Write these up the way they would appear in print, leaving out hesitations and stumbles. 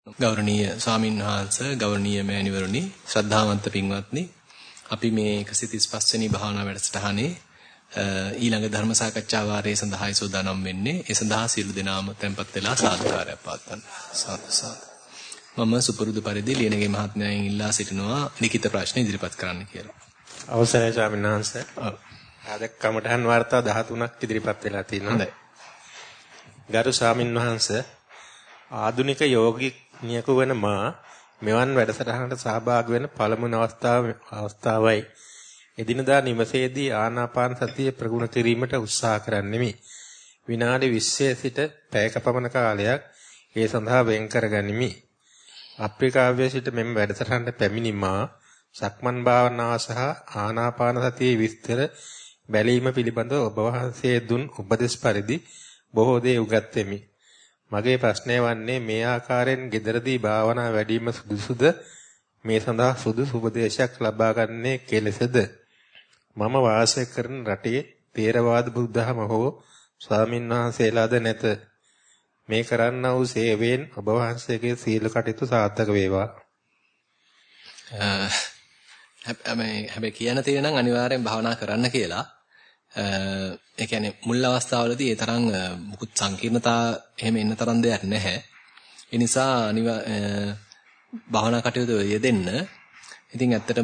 ගෞරවනීය ස්වාමින් වහන්සේ ගෞරවනීය මෑණිවරුනි ශ්‍රද්ධාවන්ත පින්වත්නි අපි මේ 135 වෙනි භාවනා වැඩසටහනේ ඊළඟ ධර්ම සාකච්ඡා වාරයේ සඳහායි සූදානම් වෙන්නේ ඒ සඳහා සියලු දෙනාම tempත් වෙලා සාදුකාරයක් පවත්වන්න මම සුපුරුදු පරිදි ලියනගේ මහත්මයාගෙන් ඉල්ලා සිටිනවා ලිඛිත ප්‍රශ්න ඉදිරිපත් කරන්න කියලා. අවසරයි ස්වාමීන් වහන්සේ. අද කමඨහන් වාර්තා 13ක් ඉදිරිපත් වෙලා තියෙනවා. හොඳයි. ගරු ස්වාමීන් වහන්සේ ආධුනික යෝගිනියකු වන මා මෙවන් වැඩසටහනකට සහභාගී වෙන පළමුවන අවස්ථාවයි. එදිනදා නිවසේදී ආනාපාන සතිය ප්‍රගුණ කිරීමට උත්සාහ කරන්නෙමි. විනාඩි 20 සිට පැයක පමණ කාලයක් ඒ සඳහා වෙන් කරගනිමි. අප්‍රිකාවේ සිට මෙම වැඩසටහනට පැමිණි මා සක්මන් භාවනාව සහ ආනාපාන සතියේ විස්තර බැලීම පිළිබඳව ඔබ වහන්සේ දුන් උපදෙස් පරිදි බොහෝ දේ උගත්ෙමි. මගේ ප්‍රශ්නය වන්නේ මේ ආකාරයෙන් gederදී භාවනා වැඩිම සුදුසුද? මේ සඳහා සුදුසු උපදේශයක් ලබා ගන්නේ කෙලෙසද? මම වාසය කරන රටේ තේරවාද බුද්ධහම හෝ ස්වාමින් වහන්සේලාද නැත. මේ කරන්නා වූ සේවයෙන් ඔබ වහන්සේගේ සීල කටයුතු සාර්ථක වේවා. හැබැයි කියන්න තියෙන නම් අනිවාර්යෙන් භාවනා කරන්න කියලා. ඒ කියන්නේ මුල් අවස්ථාවලදී ඒ තරම් මුකුත් සංකීර්ණතා එහෙම එන්න තරම් දෙයක් නැහැ. ඒ නිසා භාවනා කටයුතු යෙදෙන්න. ඉතින් ඇත්තටම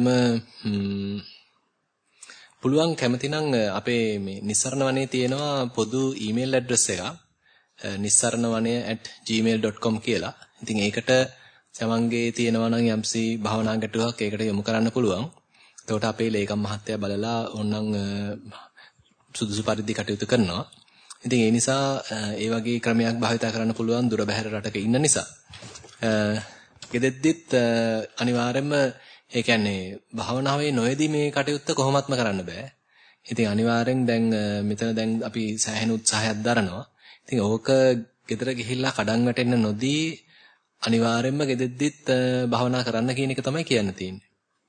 පුළුවන් කැමතිනම් අපේ මේ නිස්සරණ වනේ තියෙනවා පොදු ඊමේල් ඇඩ්‍රස් එක nissaranavane@gmail.com කියලා. ඉතින් ඒකට තමන්ගේ තියෙනවා නම් යම්සි භාවනා ගැටලුවක් ඒකට යොමු කරන්න පුළුවන්. එතකොට අපේ ලේකම් මහත්තයා බලලා ඕනනම් සුදුසු පරිදි කටයුතු කරනවා. ඉතින් ඒ නිසා ඒ වගේ ක්‍රමයක් භාවිතා කරන්න පුළුවන් දුර බැහැර රටක ඉන්න නිසා. ගෙදෙද්දිත් අනිවාර්යයෙන්ම ඒ කියන්නේ භාවනාවේ නොයේදී මේ කටයුත්ත කොහොමත්ම කරන්න බෑ. ඉතින් අනිවාර්යෙන් දැන් මෙතන දැන් අපි සෑහෙන උත්සාහයක් දරනවා. ඉතින් ඕක ගෙදර ගිහිල්ලා කඩන් වැටෙන්න නොදී අනිවාර්යයෙන්ම ගෙදෙද්දිත් භාවනා කරන්න කියන එක තමයි කියන්න තියෙන්නේ.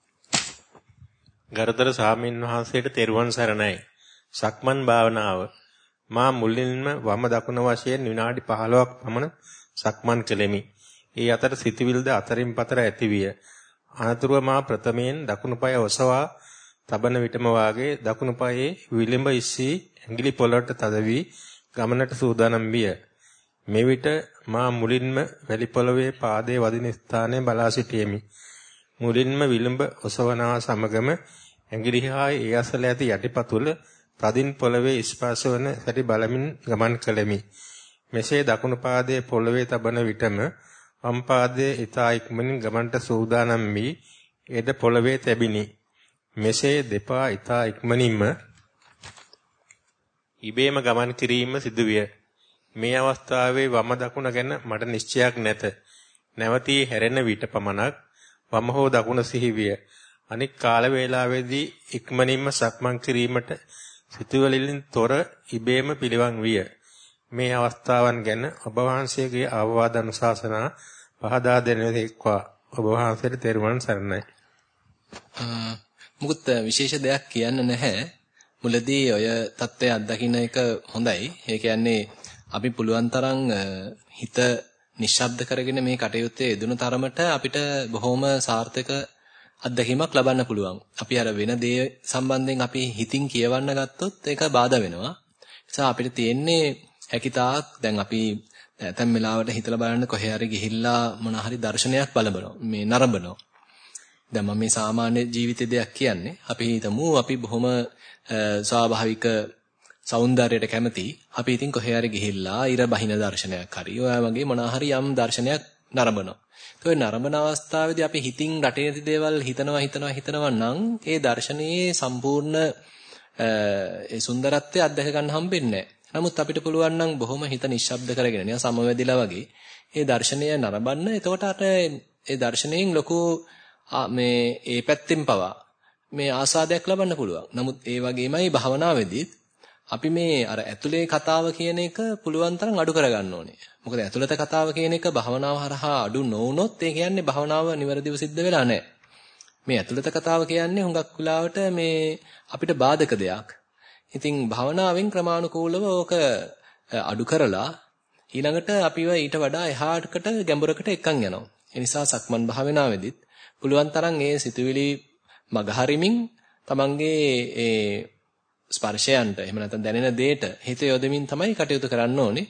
ගරුතර ස්වාමීන් වහන්සේට තෙරුවන් සරණයි. සක්මන් භාවනාව මා මුලින්ම වම දකුණ වශයෙන් විනාඩි 15ක් පමණ සක්මන් කෙලෙමි. ඒ අතර සිතවිල්ද අතරින් පතර ඇතිවිය. අනතුරුව මා ප්‍රථමයෙන් දකුණු පාය ඔසවා තබන විටම වාගේ දකුණු පායේ විලුඹ ඉස්සී ඇඟිලි පොළොවට තද වී ගමනට සූදානම් විය. මෙවිට මා මුලින්ම වැලි පොළවේ පාදයේ වදින ස්ථානයේ බලා සිටියෙමි. මුලින්ම විලුඹ ඔසවනා සමගම ඇඟිලි හා ඒ අසල ඇති යටිපතුල තදින් පොළවේ ස්පර්ශ වන සැටි බලමින් ගමන් කළෙමි. මෙසේ දකුණු පාදයේ පොළවේ තබන විටම වම් පාදයේ ඊතා ඉක්මනින් ගමන්ට සූදානම් වී එද පොළවේ තැබිනි. මෙසේ දෙපා ඊතා ඉක්මනින්ම ඉබේම ගමන් කිරීම සිදුවිය. මේ අවස්ථාවේ වම දකුණ ගැන මට නිශ්චයක් නැත. නැවතී හැරෙන විට පමණක් වම හෝ දකුණ සිහිවිය. අනික් කාල වේලාවේදී ඉක්මනින්ම සක්මන් කිරීමට සිතුවිලින් තොර ඉබේම පිළිවන් විය. මේ අවස්ථාවන් ගැන ඔබ වහන්සේගේ අවවාද අනුශාසනා පහදා දෙනෙක්වා. ඔබ වහන්සේට තෙරුවන් සරණයි. මුකුත් විශේෂ දෙයක් කියන්න නැහැ. මුලදී ඔය தත්ත්වය අත්දකින්න එක හොඳයි. ඒ කියන්නේ අපි පුළුවන් තරම් හිත නිශ්ශබ්ද කරගෙන මේ කටයුත්තේ යෙදුණු තරමට අපිට බොහොම සාර්ථක අත්දැකීමක් ලබන්න පුළුවන්. අපි අර වෙන දේ සම්බන්ධයෙන් අපි හිතින් කියවන්න ගත්තොත් ඒක බාධා වෙනවා. ඒ නිසා අපිට තියෙන්නේ හැකිතාක් දැන් අපි ඇතැම් වෙලාවට හිතලා බලන්න කොහේ හරි ගිහිල්ලා මොන හරි දර්ශනයක් බලබනවා. මේ නරඹනවා. දැන් මම මේ සාමාන්‍ය ජීවිතේ දෙයක් කියන්නේ. අපි හිතමු අපි බොහොම ස්වාභාවික సౌందර්යයට කැමති. අපි ඉතින් කොහේ හරි ගිහිල්ලා ඉර බහින දර්ශනයක් හරි ඔය වගේ මොන හරි යම් දර්ශනයක් නරඹනවා. ඒ නරඹන අවස්ථාවේදී අපි හිතින් රටේ නැති දේවල් හිතනවා නම් ඒ දර්ශනයේ සම්පූර්ණ ඒ සුන්දරත්වය අත්දැක ගන්න හම්බෙන්නේ නැහැ. නමුත් අපිට පුළුවන් නම් බොහොම හිත නිශ්ශබ්ද කරගෙන නිකන් සමවැදිලා වගේ ඒ දර්ශනය නරඹන්න. එතකොට අර ඒ දර්ශනයෙන් ලොකු මේ ඒ පැත්තෙන් පවා මේ ආසාදයක් ලබන්න පුළුවන්. නමුත් ඒ වගේමයි භාවනාවේදී අපි මේ අර ඇතුලේ කතාව කියන එක පුළුවන් තරම් අඩු කරගන්න ඕනේ. මොකද ඇතුළත කතාව කියන එක භාවනාව හරහා අඩු නොවුනොත් ඒ කියන්නේ භාවනාව නිවැරදිව සිද්ධ වෙලා නැහැ. මේ ඇතුළත කතාව කියන්නේ හුඟක් වෙලාවට මේ අපිට බාධක දෙයක්. ඉතින් භාවනාවෙන් ක්‍රමානුකූලව ඕක අඩු කරලා ඊළඟට අපිව ඊට වඩා එහාටකට ගැඹුරකට එක්කන් යනවා. ඒ නිසා සක්මන් භාවනාවේදීත් පුළුවන් තරම් ඒ සිතුවිලි මගහරිමින් තමන්ගේ ඒ ස්පර්ශයන්ට එහෙම නැත්නම් දැනෙන දේට හිත යොදමින් තමයි කටයුතු කරන්න ඕනේ.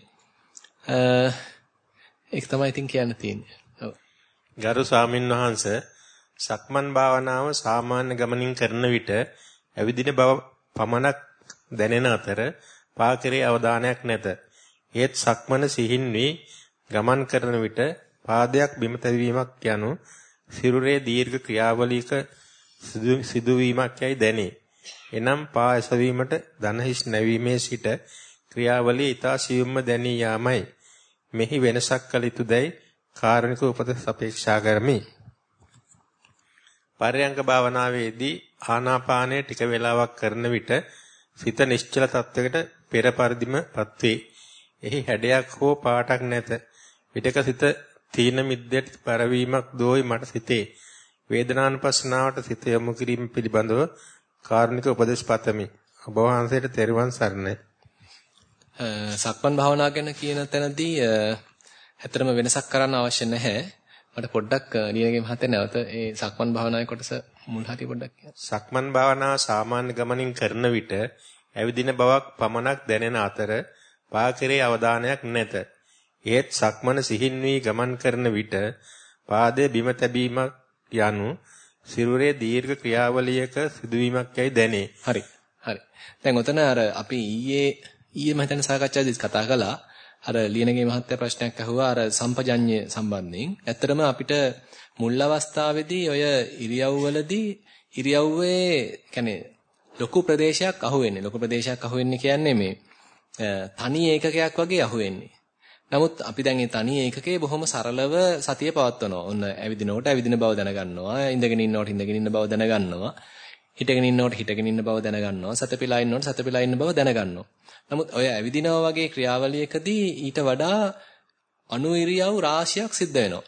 ඒක තමයි ඉතින් කියන්න තියෙන්නේ. ඔව්. ගරු ස්වාමින්වහන්සේ සක්මන් භාවනාව සාමාන්‍ය ගමනින් කරන විට ඇවිදින බව පමණක් දැනෙන අතර පාකරේ අවධානයක් නැත. ඒත් සක්මන සිහින් වී ගමන් කරන විට පාදයක් බිම තැබීමක් යනු සිරුරේ දීර්ඝ ක්‍රියාවලියක සිදුවීමක් යයි දැනේ. එනම් පා එසවීමට දනහිස් නැවීමේ සිට ක්‍රියාවලිය ඊතා සියුම්ම දැනී යාමයි. මෙහි වෙනසක් කළ යුතුදයි කාරණික උපදෙස් අපේක්ෂා කරමි. පරයන්ක භාවනාවේදී ආනාපානය ටික වේලාවක් කරන විට සිත නිශ්චල තත්වයකට පෙර පරිදිමපත් වේ. එහි හැඩයක් හෝ පාටක් නැත. විටක සිත තීන මිද්දට පරවීමක් දෝයි මට සිතේ. වේදනානුපස්සනාවට සිත යොමු කිරීම පිළිබඳව කාරුණික උපදෙස් පතමි. ඔබ වහන්සේට තෙරුවන් සරණයි. සක්මන් භාවනාව ගැන කියන තැනදී ඇත්තටම වෙනසක් කරන්න අවශ්‍ය නැහැ. මට පොඩ්ඩක් ලියනගේ මහත්තයා නැවත ඒ සක්මන් භාවනාවේ කොටස මුල් හරිය පොඩ්ඩක් කියන්න. සක්මන් භාවනාව සාමාන්‍ය ගමනින් කරන විට ඇවිදින බවක් පමණක් දැනෙන අතර පාකරේ අවධානයක් නැත. ඒත් සක්මන සිහින් වී ගමන් කරන විට පාදයේ බිම තැබීමක් යනු සිරුරේ දීර්ඝ ක්‍රියාවලියක සිදුවීමක් යයි දැනේ. හරි. දැන් ඔතන අර අපි ඊයේ මම හිතන්නේ සාකච්ඡාවේදී කතා කළා. අර ලියනගේ මහත්තයා ප්‍රශ්නයක් අහුවා අර සම්පජඤ්ඤය සම්බන්ධයෙන්. ඇත්තටම අපිට මුල් අවස්ථාවේදී ඔය ඉරියව්වලදී ඉරියව්වේ කියන්නේ ලොකු ප්‍රදේශයක් අහුවෙන්නේ. ලොකු ප්‍රදේශයක් අහුවෙන්නේ කියන්නේ මේ තනි ඒකකයක් වගේ අහුවෙන්නේ. නමුත් අපි දැන් මේ තනි ඒකකේ බොහොම සරලව සතිය පවත්වනවා. ඔන්න ඇවිදිනකොට ඇවිදින බව දැනගන්නවා. ඉඳගෙන ඉන්නකොට ඉඳගෙන ඉන්න බව දැනගන්නවා. හිටගෙන ඉන්නකොට හිටගෙන ඉන්න බව දැනගන්නවා. සතපිලා ඉන්නකොට සතපිලා ඉන්න බව දැනගන්නවා. නමුත් ඔය ඇවිදිනවා වගේ ක්‍රියාවලියකදී ඊට වඩා අණු ඉරියව් රාශියක් සිද්ධ වෙනවා.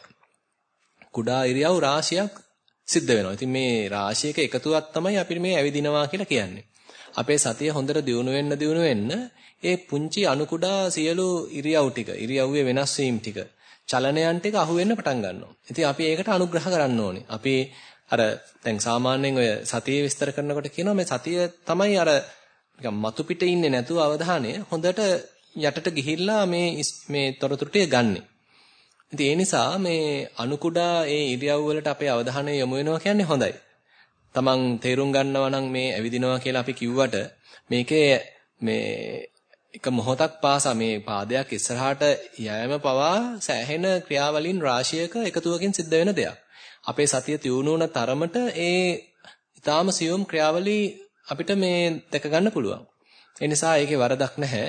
කුඩා ඉරියව් රාශියක් සිද්ධ වෙනවා. ඉතින් මේ රාශියක එකතුවක් තමයි අපි මේ ඇවිදිනවා කියලා කියන්නේ. අපේ සතිය හොඳට දියුණු වෙන්න ඒ පුංචි අණු කුඩා සියලු ඉරියව් ටික, ඉරියව්වේ වෙනස් වීම ටික, චලනයන් ටික අහු වෙන්න පටන් ගන්නවා. ඉතින් අපි ඒකට අනුග්‍රහ කරන්න ඕනේ. අපි අර දැන් සාමාන්‍යයෙන් ඔය සතිය විස්තර කරනකොට කියනවා මේ සතිය තමයි අර නිකන් මතු පිට ඉන්නේ නැතුව අවධානය හොඳට යටට ගිහිල්ලා මේ තොරතුරු ටික ගන්නෙ. ඉතින් ඒ නිසා මේ අණු කුඩා ඒ ඉරියව් වලට අපේ අවධානය යොමු වෙනවා කියන්නේ හොඳයි. තමන් තේරුම් ගන්නවා නම් මේ ඇවිදිනවා කියලා අපි කිව්වට මේකේ මේ එක මොහොතක් පාසා මේ පාදයක් ඉස්සරහට යෑම පවා සෑහෙන ක්‍රියාවලින් රාශියක එකතුවකින් සිද්ධ වෙන දෙයක්. අපේ සතිය තියුණු වුණ තරමට ඒ ඊටාම සියුම් ක්‍රියාවලි අපිට මේ දැක ගන්න පුළුවන්. ඒ නිසා ඒකේ වරදක් නැහැ.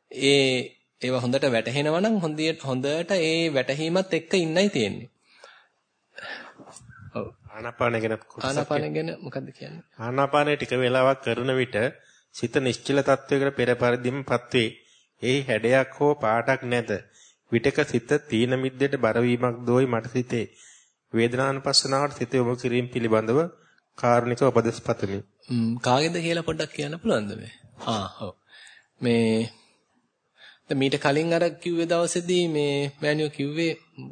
ඒවා හොඳට වැටහෙනවා නම් හොඳට ඒ වැටහීමත් එක්ක ඉන්නයි තියෙන්නේ. ඔව්. ආනාපාන ගැන මොකද්ද කියන්නේ? ආනාපානය ටික වේලාවක් කරන විට සිත නිශ්චල තත්වයකට පෙර පරිදිමපත් වේ. එහි හැඩයක් හෝ පාටක් නැත. විටක සිත තීන මිද්දට බරවීමක් දෝයි මට සිතේ. වේදනානුපස්සනාවට සිත යොමු කිරීම පිළිබඳව කාරුණික උපදෙස් පතමි. කාගෙන්ද කියලා පොඩ්ඩක් කියන්න පුළුවන්ද මේ? ඔව්. දැන් මීට කලින් අර කිව්වේ දවසේදී මේ මෑනියෝ කිව්වේ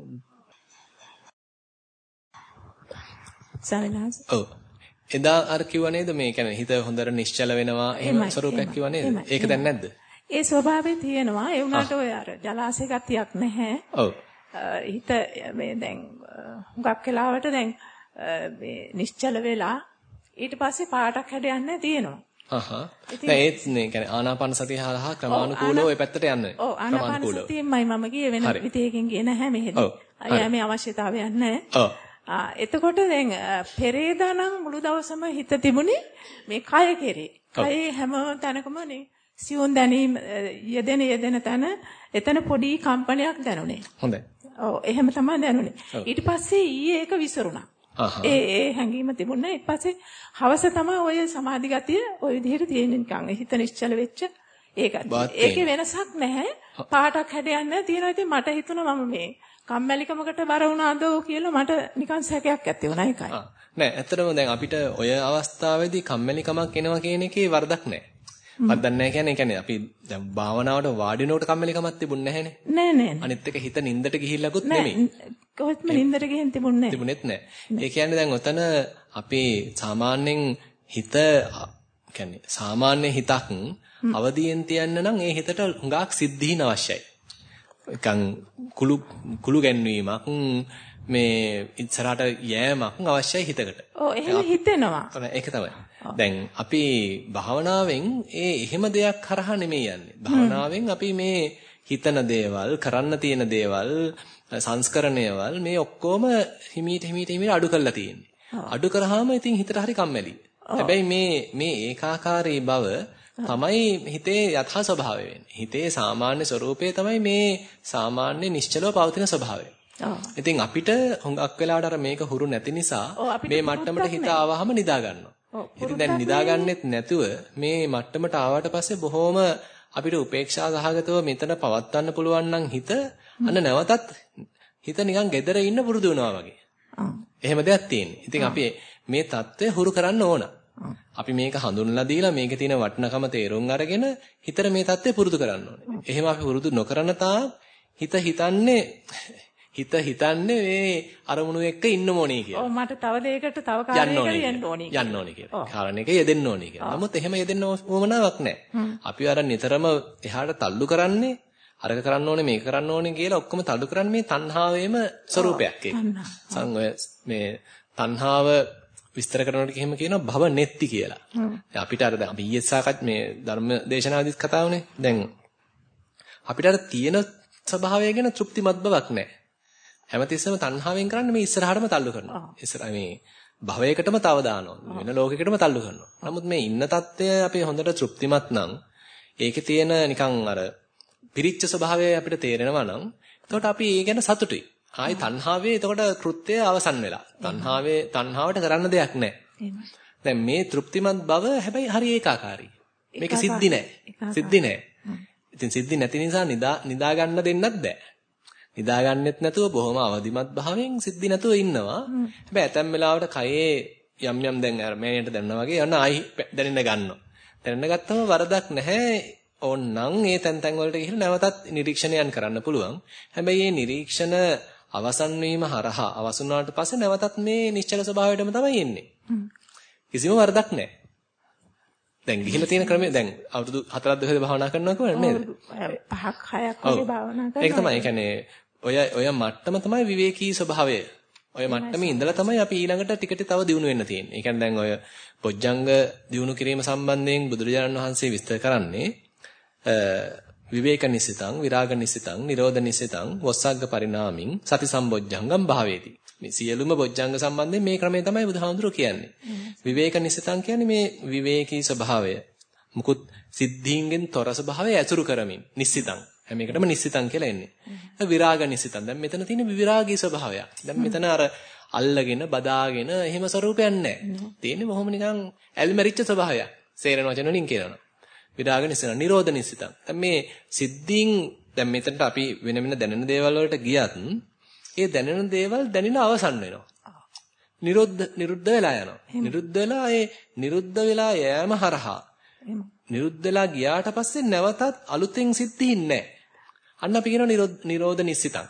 සාරලාස්. ඔව්. එදා අර කිව්වා නේද මේ කියන්නේ හිත හොඳට නිශ්චල වෙනවා එහෙම ස්වරූපයක් කිව්වා නේද? ඒක දැන් නැද්ද? ඒ ස්වභාවය තියෙනවා. ඒ වුණාට ඔය අර ජලාශය ගතියක් නැහැ. ඔව්. හිත මේ දැන් හුඟක් වෙලාවට දැන් මේ නිශ්චල වෙලා ඊට පස්සේ පාටක් හැඩයන්නේ තියෙනවා. දැන් ඒත් නේ කියන්නේ ආනාපාන සතිය හරහා ක්‍රමානුකූලව ඔය පැත්තට යන්නේ. ඔව් ආනාපාන සතියෙමයි මම ගියේ වෙන විදියකින් ගියේ නැහැ මෙහෙදි. අයියා මේ අවශ්‍යතාවයක් නැහැ. ඔව්. එතකොට දැන් පෙරේදා නම් මුළු දවසම හිත තිබුණේ මේ කය කෙරේ. කයේ හැම තැනකම නේ සියුම් දැනීම යෙදෙන තැන එතන පොඩි කම්පනයක් දැනුනේ. හොඳයි. ඔව් එහෙම තමයි දැනුනේ. ඊට පස්සේ ඊයේ ඒක විසරුණා. ඒ හැඟීම තිබුණා. ඊට පස්සේ හවස තමයි ඔය සමාධි ගතිය ඔය විදිහට තියෙන්නේ නිකන් හිත නිශ්චල වෙච්ච ඒකත්. ඒකේ වෙනසක් නැහැ. පාටක් හැදයන්නේ තියෙනවා. ඉතින් මට හිතුණා මම මේ කම්මැලිකමකට බර වුණාද කියලා මට නිකන් සැකයක් ඇති වුණා ඒකයි. නෑ ඇත්තටම දැන් අපිට ඔය අවස්ථාවේදී කම්මැලිකමක් එනවා කියන එකේ වරදක් නෑ. මම දන්නේ කියන්නේ අපි දැන් භාවනාවට වාඩි වෙනකොට කම්මැලිකමක් තිබුණ නැහැනේ. නෑ. අනිත් එක හිත නින්දට ගිහිල්ලාකුත් නෙමෙයි. කොහොමද නින්දට ගිහින් තිබුණේ? තිබුණෙත් නෑ. ඒ කියන්නේ දැන් ඔතන අපි සාමාන්‍යයෙන් හිත කියන්නේ සාමාන්‍ය හිතක් අවදියෙන් තියන්න නම් ඒ හිතට හුඟක් සිද්ධීන් අවශ්‍යයි. නිකන් කුළු ගැන්වීමක් මේ ඉස්සරහට යෑමක් අවශ්‍යයි හිතකට. ඔව් එහෙම හිතෙනවා. ඒක තමයි. දැන් අපි භාවනාවෙන් එහෙම දෙයක් කරහා නෙමෙයි යන්නේ. භාවනාවෙන් අපි මේ හිතන දේවල්, කරන්න තියෙන දේවල්, සංස්කරණයවල් මේ ඔක්කොම හිමීට අඩු කරලා තියෙන්නේ. අඩු කරාම ඉතින් හිතට හරි කම්මැලි. හැබැයි මේ ඒකාකාරී බව තමයි හිතේ යථා ස්වභාවය වෙන්නේ. හිතේ සාමාන්‍ය ස්වરૂපය තමයි මේ සාමාන්‍ය නිශ්චලව පවතින ස්වභාවය. ඉතින් අපිට හුඟක් වෙලාවට අර මේක හුරු නැති නිසා මේ මට්ටමට හිත ආවහම නිදා ගන්නවා. ඉතින් දැන් නිදාගන්නෙත් නැතුව මේ මට්ටමට ආවට පස්සේ බොහොම අපිට උපේක්ෂා සහගතව මෙතන පවත්වන්න පුළුවන් නම් හිත අන්න නැවතත් හිත නිකන් gedara ඉන්න පුරුදු වෙනවා වගේ. එහෙම දෙයක් තියෙන්නේ. ඉතින් අපි මේ தත්ත්වය හුරු කරන්න ඕන. අපි මේක හඳුන්ලා දීලා මේකේ තියෙන වටිනකම තේරුම් අරගෙන හිතට මේ தත්ත්වය පුරුදු කරන්න ඕනේ. එහෙම අපි පුරුදු නොකරන තාක් හිත හිතන්නේ මේ අරමුණු එක්ක ඉන්න ඕනේ කියලා. ඔව් මට තව දෙයකට තව කාර්යයකට යන්න ඕනේ කියලා. කාරණේක යෙදෙන්න ඕනේ කියලා. නමුත් එහෙම යෙදෙන්න ඕමනාවක් නැහැ. අපි අර නිතරම එහාට තල්ලු කරන්නේ අරක කරන්න ඕනේ මේක කරන්න ඕනේ කියලා ඔක්කොම තල්ලු කරන්නේ මේ තණ්හාවේම ස්වરૂපයක් ඒක. මේ තණ්හාව විස්තර කරනකොට එහෙම කියනවා භව නෙත්ති කියලා. අපිට අර දැන් අපි ඊයේසාකත් මේ ධර්ම දේශනාවදිත් කතා වුණේ. දැන් අපිට අර තියෙන ස්වභාවය ගැන තෘප්තිමත් බවක් නැහැ. හැමතිස්සෙම තණ්හාවෙන් කරන්නේ මේ ඉස්සරහටම තල්ලු කරනවා. ඉස්සරහ මේ භවයකටම තව දානවා. වෙන ලෝකයකටම තල්ලු කරනවා. නමුත් මේ ඉන්න தත්ත්වය අපි හොඳට තෘප්තිමත් නම් ඒකේ තියෙන නිකන් අර පිරිච්ච ස්වභාවය අපිට තේරෙනවා නම් එතකොට අපි ඒ ගැන සතුටුයි. ආයි තණ්හාවේ එතකොට කෘත්‍යය අවසන් වෙලා. තණ්හාවට කරන්න දෙයක් නැහැ. දැන් මේ තෘප්තිමත් බව හැබැයි හරි ඒකාකාරයි. මේක සිද්ධි නැහැ. ඉතින් සිද්ධි නැති නිසා නිදා ගන්න දෙන්නත් බෑ. නිදා ගන්නෙත් නැතුව බොහොම අවදිමත් භාවයෙන් සිද්ධි නැතුව ඉන්නවා. හැබැයි ඇතැම් වෙලාවට කයේ යම් දැන් අර මෑණියට දැනනවා වගේ යන ආයි දැනෙන්න ගන්නවා. දැනෙන්න ගත්තම වරදක් නැහැ. ඕන්නම් ඒ තැන් වලට ගිහින් නැවතත් නිරීක්ෂණයන් කරන්න පුළුවන්. හැබැයි මේ නිරීක්ෂණ අවසන් වීම හරහා අවසන් වුණාට පස්සේ නැවතත් මේ නිශ්චල ස්වභාවයටම තමයි එන්නේ. කිසිම වරදක් නැහැ. දැන් ගිහිලා තියෙන ක්‍රමය දැන් අවුරුදු 4ක් දහයක භාවනා කරනවා කියන්නේ නේද? 5ක් 6ක් වගේ භාවනා කරනවා. ඒක තමයි. ඒ කියන්නේ ඔය මට්ටම තමයි විවේකී ස්වභාවය. ඔය මට්ටමේ ඉඳලා තමයි අපි ඊළඟට ටික තව දියුණු වෙන්න තියෙන්නේ. ඒ කියන්නේ දැන් ඔය බොජ්ජංග දියුණු කිරීම සම්බන්ධයෙන් බුදුරජාණන් වහන්සේ විස්තර කරන්නේ විවේක නිසිතං විරාග නිසිතං නිරෝධ නිසිතං වස්සග්ග පරිණාමින් සති සම්බොජ්ජංගම් භාවේති. මේ සියලුම බොජ්ජංග සම්බන්ධයෙන් මේ ක්‍රමය තමයි බුදුහාමුදුරුවෝ කියන්නේ. විවේක නිසිතං කියන්නේ මේ විවේකී ස්වභාවය. මුකුත් සිද්ධීන්ගෙන් තොර ස්වභාවය ඇසුරු කරමින් නිසිතං. හැම එකටම නිසිතං කියලා එන්නේ. විරාග නිසිතං. දැන් මෙතන තියෙන විරාගී ස්වභාවයක්. දැන් මෙතන අර අල්ලගෙන බදාගෙන එහෙම ස්වરૂපයක් නැහැ. තියෙන්නේ බොහොම නිකන් ඇල්මැරිච්ච ස්වභාවයක්. සේරන වචන වලින් කියනවා. විරාග නිසිතං නිරෝධ නිසිතං. දැන් මේ සිද්ධීන් දැන් මෙතනට අපි වෙන දැනෙන දේවල් වලට ගියත් ඒ දැනෙන දේවල් දැනෙන අවසන් වෙනවා. නිරුද්ධ වෙලා යනවා. නිරුද්ධ වෙලා ඒ නිරුද්ධ වෙලා යෑම හරහා නිරුද්ධ වෙලා ගියාට පස්සේ නැවතත් අලුතෙන් සිද්ධීන් නැහැ. අන්න අපි කියනවා නිරෝධ නිසිතං.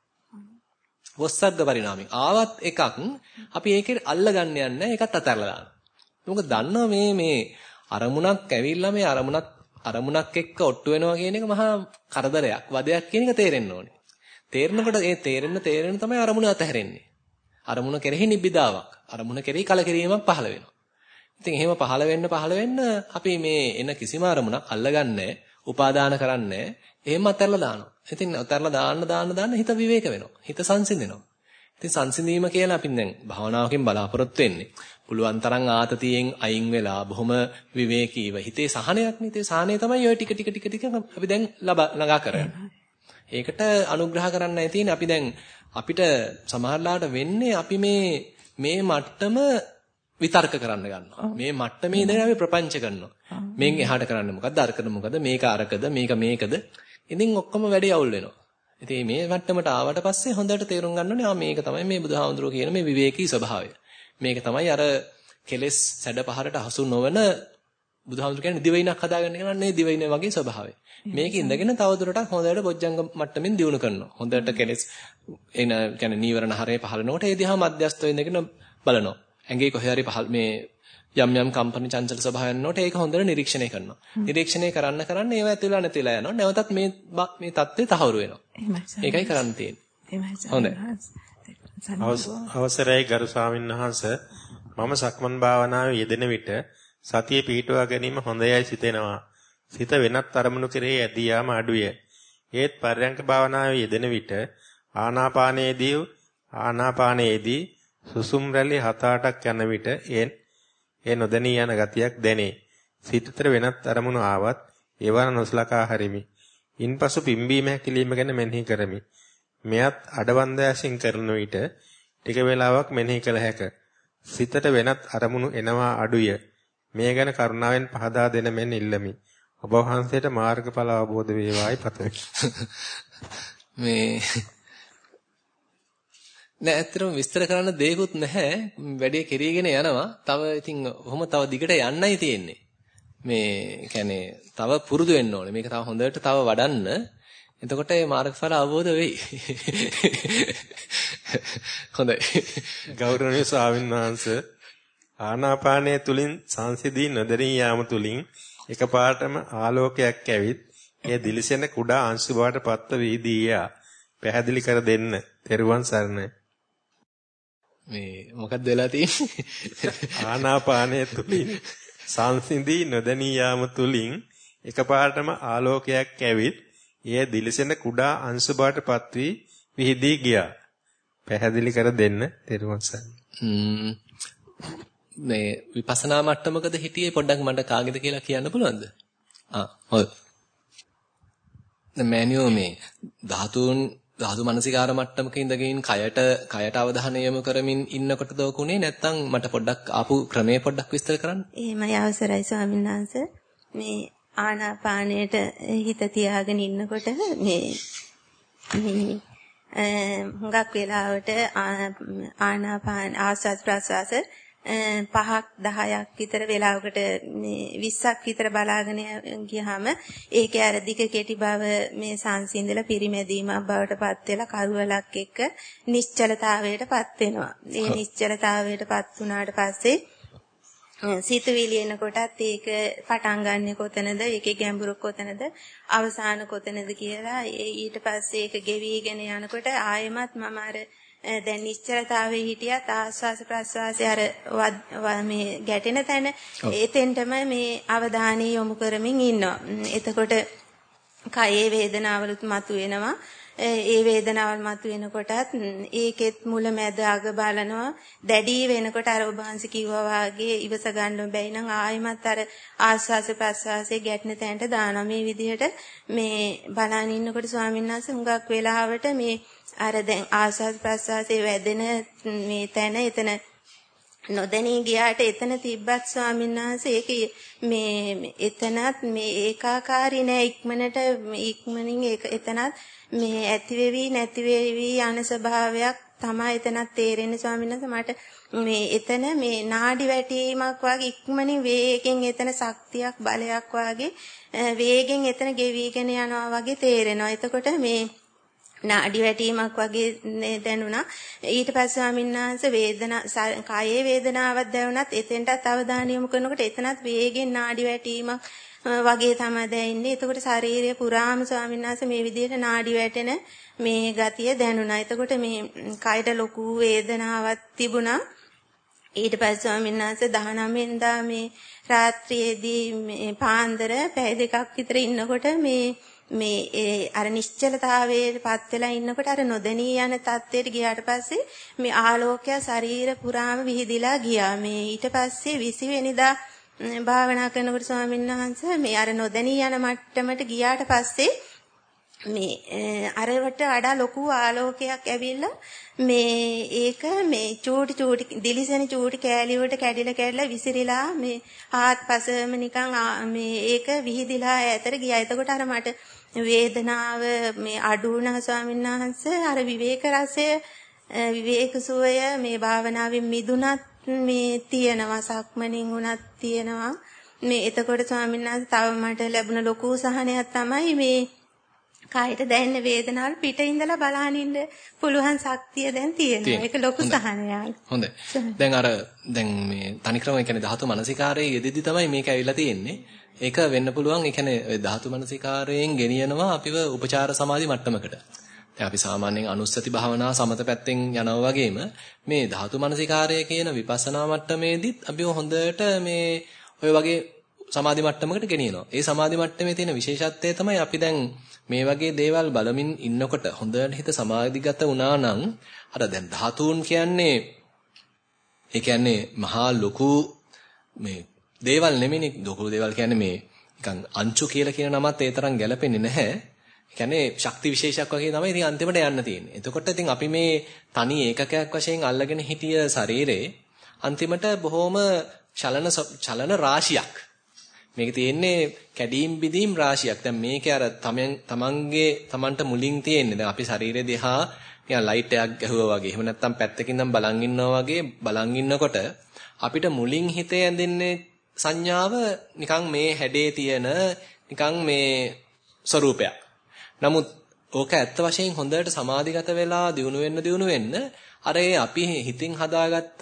වස්සග්ග පරිණාමී. ආවත් එකක් අපි ඒකේ අල්ලගන්න යන්නේ නැහැ. ඒකත් අතහැරලා දානවා. මොකද දන්නවා මේ අරමුණක් ඇවිල්ලා මේ අරමුණක් එක්ක ඔට්ටු වෙනවා කියන එක මහා කරදරයක්, වදයක් කියන එක තේරෙන්න ඕනේ. තේරෙනකොට ඒ තේරෙන තමයි අරමුණ අතහැරෙන්නේ. අරමුණ කෙරෙහි නිබ්බිදාවක්. අරමුණ කෙරෙහි කලකිරීමක් පහළ වෙනවා. ඉතින් එහෙම පහළ වෙන්න අපි මේ එන කිසිම අරමුණක් අල්ලගන්නේ, උපාදාන කරන්නේ, එහෙම අතහැරලා දානවා. ඉතින් අතහැරලා දාන්න හිත විවේක වෙනවා. හිත සංසිඳෙනවා. ඉතින් සංසිඳීම කියලා අපි දැන් භාවනාවකින් බලාපොරොත්තු වෙන්නේ. පුළුවන් තරම් ආතතියෙන් අයින් වෙලා බොහොම විවේකීව හිතේ සහනයක් නේ. ඒ සහනය තමයි ඔය ටික අපි දැන් ළඟා කරන්නේ. ඒකට අනුග්‍රහ කරන්නයි තියෙන්නේ. අපි දැන් අපිට සමහරලාට වෙන්නේ අපි මේ මට්ටම විතර්ක කරන්න ගන්නවා. මේ මට්ටමේ ඉඳලා අපි ප්‍රපංච කරනවා. මෙන් එහාට කරන්නේ මොකද්ද? අරකද මොකද? මේක අරකද? මේකද? ඉතින් ඔක්කොම වැඩේ අවුල් වෙනවා. ඉතින් මේ මට්ටමට ආවට පස්සේ හොඳට තේරුම් ගන්න ඕනේ මේක තමයි මේ බුදුහාමුදුරුවෝ කියන මේ විවේකී ස්වභාවය. මේක තමයි අර කෙලෙස් සැඩ පහරට හසු නොවන බුදුහාමුදුරු කියන්නේ දිවයිනක් හදාගන්න කියලා නේ දිවයින වගේ ස්වභාවය. මේක ඉඳගෙන තවදුරටත් හොඳට බොජ්ජංග මට්ටමින් දියුණු කරනවා. හොඳට කෙලස් එන කියන්නේ නීවරණ හරේ පහළනකොට ඒ දිහා මධ්‍යස්ථව ඉඳගෙන බලනවා. ඇඟේ කොහේ හරි පහළ මේ යම් යම් කම්පන චංචල ස්වභාවයන් වලට ඒක හොඳට නිරීක්ෂණය කරනවා. නිරීක්ෂණය කරන්න ඒව ඇතුළේ නැතිලා යනවා. නැවතත් මේ தත්ත්වය තහවුරු වෙනවා. ඒකයි කරන්න තියෙන්නේ. හොඳයි. අවසරයි ගරු ස්වාමීන් වහන්සේ මම සක්මන් භාවනාවේ යෙදෙන විට සතිය පිහිටුවා ගැනීම හොඳයයි සිතෙනවා. සිත වෙනත් අරමුණු කෙරෙහි ඇදී යාම අඩුය. ඒත් පර්යංක භාවනාවේ යෙදෙන විට ආනාපානයේදී සුසුම් රැලි 7-8ක් යන විට ඒ නොදැනී යන ගතියක් දැනේ. සිතතර වෙනත් අරමුණු ආවත් ඒවා නොසලකා හරිමි. ඉන්පසු පිම්බීම හැකිලිම ගැන මෙනෙහි කරමි. මෙයත් අඩවන්දයසින් කරන විට ටික වේලාවක් මෙනෙහි කළ හැක. සිතට වෙනත් අරමුණු එනවා අඩුය. මේ ගැන කරුණාවෙන් පහදා දෙන මෙන් ඉල්ලමි. ඔබ වහන්සේට මාර්ගඵල අවබෝධ වේවායි පතමි. මේ නෑ ඇත්තටම විස්තර කරන්න දෙයක්වත් නැහැ. වැඩේ කෙරීගෙන යනවා. තව ඉතින් ඔහොම තව දිගට යන්නයි තියෙන්නේ. මේ කියන්නේ තව පුරුදු වෙන්න ඕනේ. මේක තව හොඳට තව වඩන්න. එතකොට මේ මාර්ගඵල අවබෝධ වෙයි. හොඳයි. ගෞරවනීය ස්වාමීන් වහන්සේ ආනාපානයේ තුලින් සංසිදී නොදැනී යාම තුලින් එකපාරටම ආලෝකයක් ඇවිත් එය දිලිසෙන කුඩා අංශු බවට පත්ව වීදීයා පැහැදිලි කර දෙන්න. තෙරුවන් සරණයි. මේ මොකක්ද වෙලා තියෙන්නේ? ආනාපානයේ තුලින් සංසිදී නොදැනී යාම තුලින් එකපාරටම ආලෝකයක් ඇවිත් එය දිලිසෙන කුඩා අංශු බවට පත් වී විහිදී ගියා. පැහැදිලි කර දෙන්න. තෙරුවන් සරණයි. මේ විපස්සනා මට්ටමකද හිටියේ පොඩ්ඩක් මට කාගෙද කියලා කියන්න පුළුවන්ද? හොඳයි. දැන් මෑනියෝ මේ ධාතු මනසිකාර මට්ටමක ඉඳගෙන කයට අවධානය යොමු කරමින් ඉන්නකොට දෝකුනේ නැත්නම් මට පොඩ්ඩක් ආපු ක්‍රමයේ පොඩ්ඩක් විස්තර කරන්න. එහෙමයි අවසරයි ස්වාමීන් වහන්සේ. මේ ආනාපානයට හිත තියාගෙන ඉන්නකොට මේ හුඟක් වෙලාවට ආනාපාන ආස්වාද ප්‍රස්වාස 5ක් 10ක් විතර වෙලාවකට මේ 20ක් විතර බලාගෙන ගියාම ඒකේ අර දිග කෙටි බව මේ සංසිඳලා පිරිමැදීමක් බවට පත් වෙලා කරුවලක් එක්ක නිශ්චලතාවයටපත් වෙනවා. මේ නිශ්චලතාවයටපත් වුණාට පස්සේ සිතුවිලි එනකොටත් ඒක පටන් ගන්නෙ කොතනද, ඒකේ ගැඹුර කොතනද, අවසාන කොතනද කියලා ඊට පස්සේ ඒක ගෙවිගෙන යනකොට ආයෙමත් මම අර දැන් නිශ්චලතාවයේ හිටියත් ආස්වාස ප්‍රස්වාසයේ අර මේ ගැටෙන තැන ඒතෙන්ටම මේ අවධානය යොමු කරමින් ඉන්නවා. එතකොට කයේ වේදනාවලුත් මතුවෙනවා. ඒ වේදනාවල් මතුවෙනකොටත් ඒකෙත් මුල මැද අග බලනවා. දැඩි වෙනකොට අර ඔබ වහන්සේ කිව්වා වාගේ ඉවස ගන්න බැයි නම් ආයෙමත් අර ආස්වාස ප්‍රස්වාසයේ ගැටෙන තැනට දානවා. මේ විදිහට මේ බලන ඉන්නකොට ස්වාමීන් වහන්සේ හුඟක් වෙලාවට මේ අර දැන් ආස්වාද ප්‍රස්වාසයේ වැදෙන මේ තැන එතන නොදැනී ගියාට එතන තිබ්බත් ස්වාමීන් වහන්සේ ඒක මේ එතනත් මේ ඒකාකාරී නෑ ඉක්මනින් ඒක එතනත් මේ ඇති වෙවි නැති වෙවි යන ස්වභාවයක් තමයි එතනත් තේරෙන්නේ ස්වාමීන් වහන්සේ මට මේ එතන මේ නාඩි වැටීමක් වගේ ඉක්මනින් වේගෙන් එතන ශක්තියක් බලයක් වගේ වේගෙන් එතන ගෙවිගෙන යනවා වගේ තේරෙනවා. එතකොට මේ නාඩි වැටීමක් වගේ දැනුණා. ඊට පස්සේ ස්වාමීන් වහන්සේ කායේ වේදනාවක් දැනුණත් එතෙන්ටත් අවධානය යොමු කරනකොට එතනත් වේගෙන් නාඩි වැටීමක් වගේ තමයි දැනෙන්නේ. එතකොට ශරීරය පුරාම ස්වාමීන් වහන්සේ මේ විදිහට නාඩි වැටෙන මේ ගතිය දැනුණා. එතකොට මේ කයට ලොකු වේදනාවක් තිබුණා. ඊට පස්සේ ස්වාමීන් වහන්සේ 19 වෙනිදා මේ රාත්‍රියේදී මේ පාන්දර පැය දෙකක් විතර ඉන්නකොට මේ අර නිශ්චලතාවයේ පත් වෙලා ඉන්නකොට අර නොදැනී යන තත්ත්වයට ගියාට පස්සේ මේ ආලෝකය ශරීර පුරාම විහිදිලා ගියා. මේ ඊට පස්සේ 20 වෙනිදා භාවනා කරනකොට ස්වාමීන් වහන්සේ මේ අර නොදැනී යන මට්ටමට ගියාට පස්සේ මේ අරවට වඩා ලොකු ආලෝකයක් ඇවිල්ලා මේ ඒක මේ චූටි දිලිසෙන චූටි කෑලි වලට කැඩිලා විසිරිලා මේ ආත්පසම නිකන් මේ ඒක විහිදිලා ඈතට ගියා. එතකොට අර මට වේදනාව මේ අඩු වුණා ස්වාමීන් වහන්සේ. අර විවේක රසය විවේක සුවය මේ භාවනාවෙන් මිදුණත් මේ තියෙනවා, සක්මණින් උනත් තියෙනවා. මේ එතකොට ස්වාමීන් වහන්සේ තව මට ලැබුණ ලොකු සහනයක් තමයි මේ කායට දැනෙන වේදනාවල් පිට ඉඳලා බලහන් ඉන්න පුළුවන් ශක්තිය දැන් තියෙනවා. ඒක ලොකු සහනයක්. හොඳයි. දැන් මේ තනිකරම ඒ කියන්නේ ධාතු මනසිකාරයේ යෙදෙදි තමයි මේක ඇවිල්ලා තියෙන්නේ. ඒක වෙන්න පුළුවන්. ඒ කියන්නේ ධාතු මනසිකාරයෙන් ගෙනියනවා අපිව උපචාර සමාධි මට්ටමකට. දැන් අපි සාමාන්‍යයෙන් අනුස්සති භාවනා සමත පැත්තෙන් යනවා වගේම මේ ධාතු මනසිකාරය කියන විපස්සනා මට්ටමේදීත් අපිව හොඳට මේ ඔය වගේ සමාධි මට්ටමකට ගෙනියනවා. ඒ සමාධි මට්ටමේ තියෙන විශේෂත්වය තමයි අපි දැන් මේ වගේ දේවල් බලමින් ඉන්නකොට හොඳට හිත සමාධිගත වුණා නම් අර දැන් ධාතුන් කියන්නේ ඒ කියන්නේ මහා ලොකු මේ දේවල් නෙමෙයිනේ. ලොකු දේවල් කියන්නේ මේ නිකන් අංචු කියලා කියන නමත් ඒ තරම් ගැලපෙන්නේ නැහැ. ඒ කියන්නේ ශක්ති විශේෂයක් වගේ තමයි ඉතින් අන්තිමට යන්න තියෙන්නේ. එතකොට ඉතින් අපි මේ තනි ඒකකයක් වශයෙන් අල්ලගෙන හිටිය ශරීරේ අන්තිමට බොහොම චලන රාශියක්. මේක තියෙන්නේ කැඩීම් බිදීම් රාශියක්. දැන් මේකේ අර තමන්ට මුලින් තියෙන්නේ. දැන් අපි ශරීරය දිහා නිකන් ලයිට් එකක් ගැහුවා වගේ. එහෙම නැත්නම් පැත්තකින් නම් බලන් ඉන්නවා වගේ බලන් ඉන්නකොට අපිට මුලින් හිතේ ඇඳෙන්නේ සංඥාව නිකන් මේ හැඩේ තියෙන නිකන් මේ ස්වરૂපයක්. නමුත් ඕක ඇත්ත වශයෙන් හොඳට සමාධිගත වෙලා දියුණු වෙන්න අර අපි හිතින් හදාගත්ත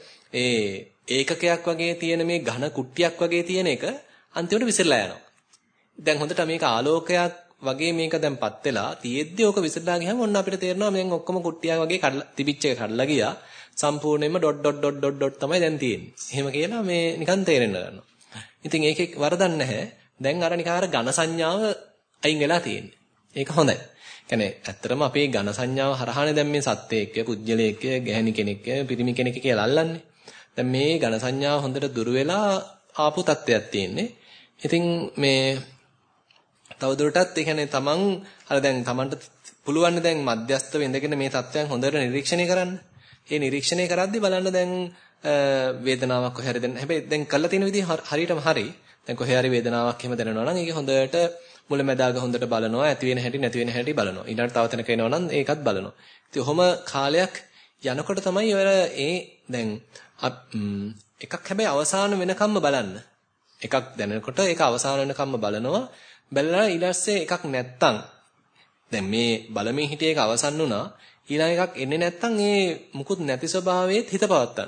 ඒකකයක් වගේ තියෙන මේ ඝන කුට්ටියක් වගේ තියෙන එක අන්තිමට විසිරලා යනවා. දැන් හොඳට මේක ආලෝකයක් වගේ මේක දැන්පත් වෙලා තියෙද්දි ඕක විසිරලා ගියාම ඔන්න අපිට තේරෙනවා දැන් ඔක්කොම කුට්ටියක් වගේ තිබිච්ච එක කඩලා ගියා. සම්පූර්ණයෙන්ම ඩොට් තමයි දැන් තියෙන්නේ. එහෙම කියලා මේ නිකන් තේරෙන්න ගන්නවා. ඉතින් ඒකේ වරදක් නැහැ. දැන් අර නිකන් අර ඝන සංඥාව අයින් වෙලා තියෙන්නේ. ඒක හොඳයි. කියන්නේ ඇත්තටම අපේ ඝන සංඥාව හරහානේ දැන් මේ සත්‍යයක, පුජ්‍යලයක, ගැහණි කෙනෙක්, පිරිමි කෙනෙක් කියලා අල්ලන්නේ. දැන් මේ ඝන සංඥාව හොඳට දුර වෙලා ආපු තත්ත්වයක් තියෙන්නේ. ඉතින් මේ තවදුරටත් ඒ කියන්නේ තමන් අර දැන් තමන්ට පුළුවන් දැන් මධ්‍යස්ථව ඉඳගෙන මේ තත්ත්වයන් හොඳට නිරීක්ෂණය කරන්න. ඒ නිරීක්ෂණය කරද්දී බලන්න දැන් වේදනාවක් කොහේ හරි දැන් හැබැයි දැන් කළා තියෙන විදිහ හරියටම හරි. දැන් කොහේ හරි වේදනාවක් එහෙම දැනෙනවා නම් ඒක හොඳට මුලැමැදාග හොඳට බලනවා, ඇති වෙන හැටි නැති වෙන හැටි බලනවා. ඊළඟට තව තැනක එනවා නම් ඒකත් බලනවා. ඉතින් ඔහොම කාලයක් යනකොට තමයි ඔය දැන් එකක් හැබැයි අවසාන වෙනකම්ම බලන්න. එකක් දැනනකොට ඒක අවසාන වෙනකම්ම බලනවා. බලලා ඊළස්සේ එකක් නැත්තම් දැන් මේ බලමින් හිටිය එක අවසන් වුණා. ඊළඟ එකක් එන්නේ නැත්තම් ඒ මුකුත් නැති ස්වභාවයේත් හිත පවත්තන්න.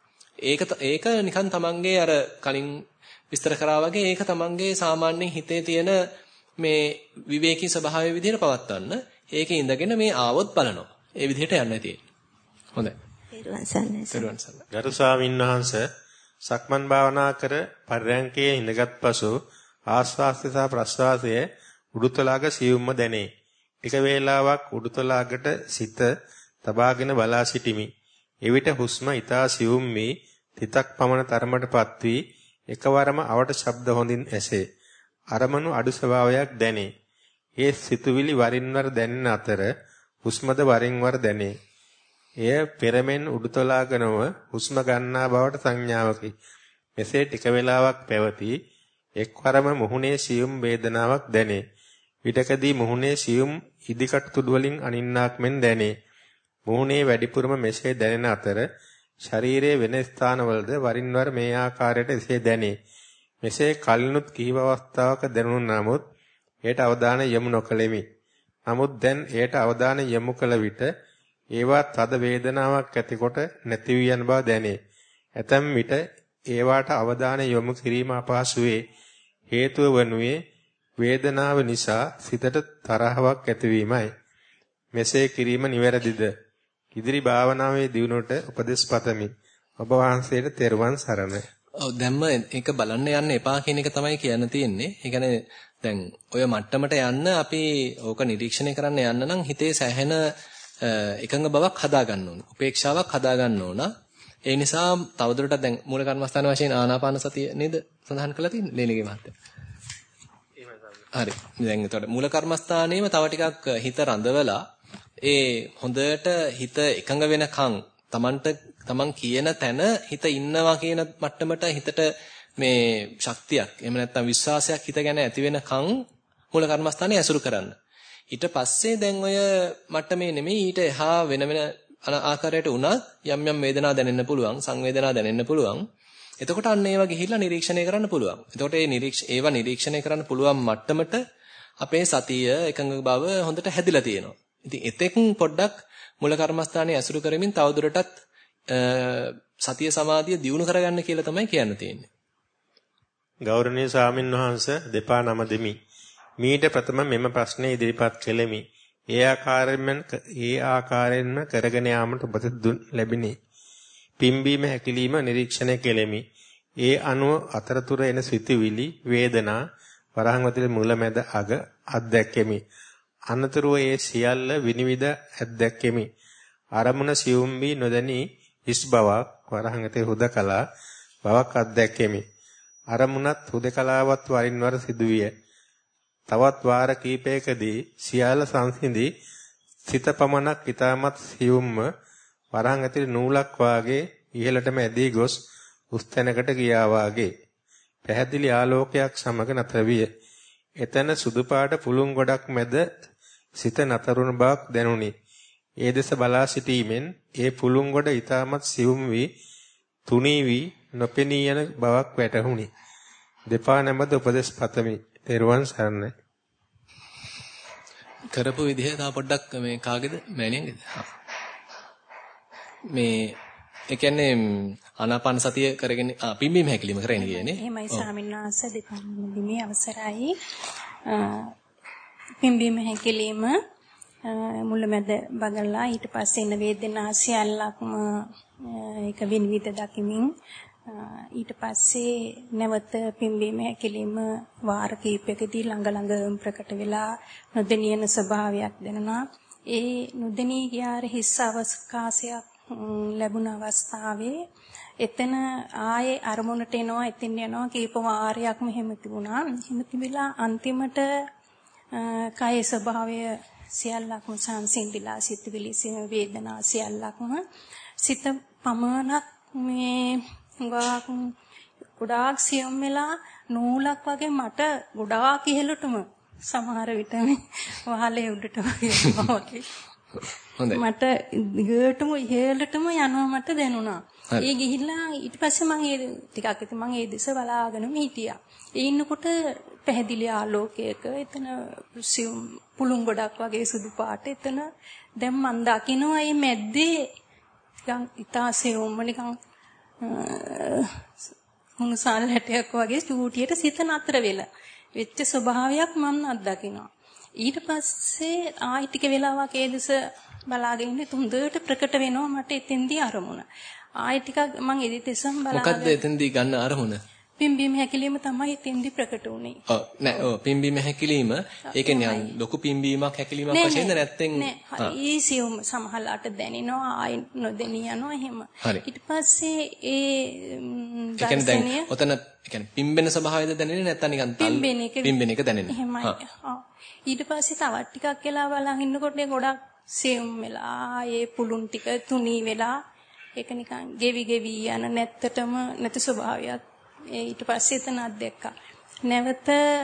ඒක නිකන් තමන්ගේ අර කලින් විස්තර කරා වගේ ඒක තමන්ගේ සාමාන්‍ය හිතේ තියෙන මේ විවේකී ස්වභාවයේ විදිහට පවත්වන්න. ඒකේ ඉඳගෙන මේ ආවොත් බලනවා. ඒ විදිහට යන්නයි තියෙන්නේ. හොඳයි. ගරු ස්වාමීන් වහන්සේ සක්මන් භාවනා කර පර්යංකයේ ඉඳගත් පසු ආස්වාස්ය සහ ප්‍රස්වාසය උඩුතලාග සියුම්ම දැනේ. ටික වේලාවක් උඩුතලාගට සිත තබාගෙන බලා සිටිමි. එවිට හුස්ම ඊතා සියුම් වී තිතක් පමණ තරමටපත් වී එකවරම අවට ශබ්ද හොඳින් ඇසේ. අරමුණු අඩු ස්වභාවයක් දැනේ. ඒ සිතුවිලි වරින් වර දැනෙන අතර හුස්මද වරින් වර දැනේ. එය පෙරමෙන් උඩුතලාගනව හුස්ම ගන්නා බවට සංඥාවකි. මෙසේ ටික වේලාවක් පැවතී එක්වරම මුහුණේ සියුම් වේදනාවක් දැනේ. විටකදී මුහුණේ සියුම් ඉදිකට තුඩු වලින් අනින්නාක් මෙන් දැනේ. මුහුණේ වැඩිපුරම මෙසේ දැනෙන අතර ශරීරයේ වෙන ස්ථානවලද වරින් වර මේ ආකාරයට එසේ දැනේ. මෙසේ කලිනුත් කිහිප අවස්ථාවක දැනුන නමුත් එයට අවධානය යොමු නොකළෙමි. නමුත් දැන් එයට අවධානය යොමු කළ විට ඒවා තද වේදනාවක් ඇතිකොට නැති වී යන බව දැනේ. ඇතැම් විට ඒවාට අවධානය යොමු කිරීම අපහසු වේ. හේතුව වනුයේ වේදනාව නිසා සිතට තරහවක් ඇතිවීමයි. මෙසේ කිරීම නිවැරදිද? ඉදිරි භාවනාවේ දියුණුවට උපදෙස් පතමි. ඔබ වහන්සේට තෙරුවන් සරණයි. ඔව් දැන්ම ඒක බලන්න යන්න එපා කියන එක තමයි කියන්න තියෙන්නේ. ඒ කියන්නේ දැන් ඔය මට්ටමට යන්න අපි ඕක නිරීක්ෂණය කරන්න යන්න නම් හිතේ සැහැණ එකඟ බවක් හදා ගන්න ඕන. උපේක්ෂාවක් හදා ගන්න ඕන. ඒ නිසා තවදුරටත් දැන් මූල කර්මස්ථාන වශයෙන් ආනාපාන සතිය නේද සඳහන් කරලා තියෙන්නේ ලේලිගේ මහත්තයා. හරි. දැන් එතකොට මූල කර්මස්ථානයේම තව ටිකක් හිත රඳවලා ඒ හොඳට හිත එකඟ වෙනකන් තමන් කියන තැන හිත ඉන්නවා කියන මට්ටමට හිතට මේ ශක්තියක් එහෙම නැත්නම් විශ්වාසයක් හිත ගැන ඇති වෙනකන් මූල කර්මස්ථානේ ඇසුරු කරන්න. ඊට පස්සේ දැන් ඔය මට්ටමේ නෙමෙයි ඊට එහා වෙන ආකාරයට උනත් යම් යම් වේදනා දැනෙන්න පුළුවන්, සංවේදනා දැනෙන්න පුළුවන්. එතකොට අන්න ඒවා ගිහිල්ලා නිරීක්ෂණය කරන්න පුළුවන්. එතකොට ඒවා නිරීක්ෂණය කරන්න පුළුවන් මට්ටමට අපේ සතිය එකඟ බව හොඳට හැදිලා තියෙනවා. ඉතින් එතෙක් පොඩ්ඩක් මුල කර්මස්ථානයේ ඇසුරු කරමින් තවදුරටත් සතිය සමාධිය දියුණු කරගන්න කියලා තමයි කියන්න තියෙන්නේ. ගෞරවනීය ස්වාමින්වහන්සේ දෙපා නම දෙමි. මීට ප්‍රථම මෙම ප්‍රශ්නේ ඉදිරිපත් කෙලෙමි. ඒ ආකාරයෙන්ම කරගෙන යාමට උපදෙස් ලැබිනි. පිම්බීම හැකිලිම නිරීක්ෂණය කෙලෙමි. ඒ අනුව අතරතුර එන සිතුවිලි වේදනා වරහන් ඇතුලේ මුල මැද අග අත්දැකෙමි. අනතුරුව ඒ සියල්ල විනිවිද අත්දැකෙමි. අරමුණ සියුම් වී නොදැනී හිස් බවක් වරහන් ඇතුලේ හුදකලා බවක් අත්දැකෙමි. අරමුණත් හුදකලාවත් වරින් වර සිදුවිය. තවත් වාර කීපයකදී සියල්ල සංසිඳී සිත පමණක් ඊටමත් සියුම්ම වරහන් ඇතුලේ නූලක් වාගේ ඉහළටම ඇදී ගොස් උස්තැනකට ගියා වාගේ පැහැදිලි ආලෝකයක් සමග නතර විය. එතන සුදු පාට පුළුන් ගොඩක් මැද සිත නතරුණ බවක් දැනුනි. ඒ දෙස බලා සිටීමෙන් ඒ පුළුන් ගොඩ ඊටමත් සියුම් වී තුනී වී නොපෙනී යන බවක් වැටහුණි. දෙපා නැමද උපදේශ පතමි. තෙරුවන් සරණයි. කරපු විදිහ තා පොඩ්ඩක් මේ කාගේද මෑණියන්ගේද? මේ ඒ කියන්නේ ආනාපාන සතිය කරගෙන පිම්බීම හැකිලිම කරගෙන කියන්නේ. එහෙමයි ස්වාමීන් වහන්සේ දෙපැත්තේ අවසරයි. පිම්බීම හැකිලිම මුලමෙද බගලා ඊට පස්සේ එන වේදනා සියල්ලක්ම ඒක විනිවිද දකිමින් ඊට පස්සේ නැවත පිම්බීම හැකිලිම වාර කීපයකදී ළඟ ප්‍රකට වෙලා නොදෙනියන ස්වභාවයක් දැනුණා. ඒ නොදෙනී ගියාර හිස් අවකාශයක් ලැබුණ අවස්ථාවේ එතන ආයේ අරමුණට එනවා එතින් යනවා කීප වාරයක්ම එහෙම තිබුණා. එහෙම තිබිලා අන්තිමට කායේ ස්වභාවය සියල්ලක්ම සංසිඳිලා සිතවිලි වේදනා සියල්ලක්ම සිත පමණක් මේ ගොඩාක් සියුම් වෙලා නූලක් වගේ මට ගොඩාක් ඉහළටම සමහර විට මේ වහලේ උඩට වගේ හොඳයි මට ඉහළටම යනවා මට දැනුණා. ඒ ගිහිල්ලා ඊට පස්සේ මම ටිකක් ඉතින් මම ඒ දෙස බලාගෙනම හිටියා. ඒ ඉන්නකොට පැහැදිලි ආලෝකයක එතන පුළුන් ගොඩක් වගේ සුදු පාට එතන දැන් මම දකිනවා මේ මැද්දේ නිකන් ඉතාලසියුම්ම නිකන් මුණුසාල් හැටයක් වගේ චූටියට සිත නතර වෙලා වෙච්ච ස්වභාවයක් මම අත්දකිනවා. ඊට පස්සේ ආයි ටික වෙලාවක් ඒ දෙස බලාගෙන ඉන්නේ තුන්දට ප්‍රකට වෙනවා මට එතෙන්දී අරමුණ. ආයි ටිකක් මම ඒ දෙසම බලාගෙන මොකද්ද එතෙන්දී ගන්න අරමුණ? පිම්බීම හැකිලිම තමයි එතෙන්දී ප්‍රකට වුනේ. ඔව් නෑ ඔව් පිම්බීම හැකිලිම ඒ කියන්නේ ලොකු පිම්බීමක් හැකිලිමක් වශයෙන්ද නැත්නම් නෑ ඊසියුම් සමහරලාට දැනෙනවා ආයි නොදෙනී යනවා එහෙම. ඊට පස්සේ ඒ දර්ශනය ඔතන කියන්නේ පිම්බෙන ස්වභාවයද දැනෙන්නේ නැත්නම් නිකන් පිම්බෙන එක දැනෙන්නේ. එහෙමයි. ඊට පස්සේ තවත් ටිකක් වෙලා බලන් ඉන්නකොට ගොඩක් සියුම් වෙලා ඒ පුළුන් ටික තුනී වෙලා ඒක නිකන් ගෙවි යන නැත්තටම නැති ස්වභාවයක් ඊට පස්සේ එතන අත්දැක්කා. නැවත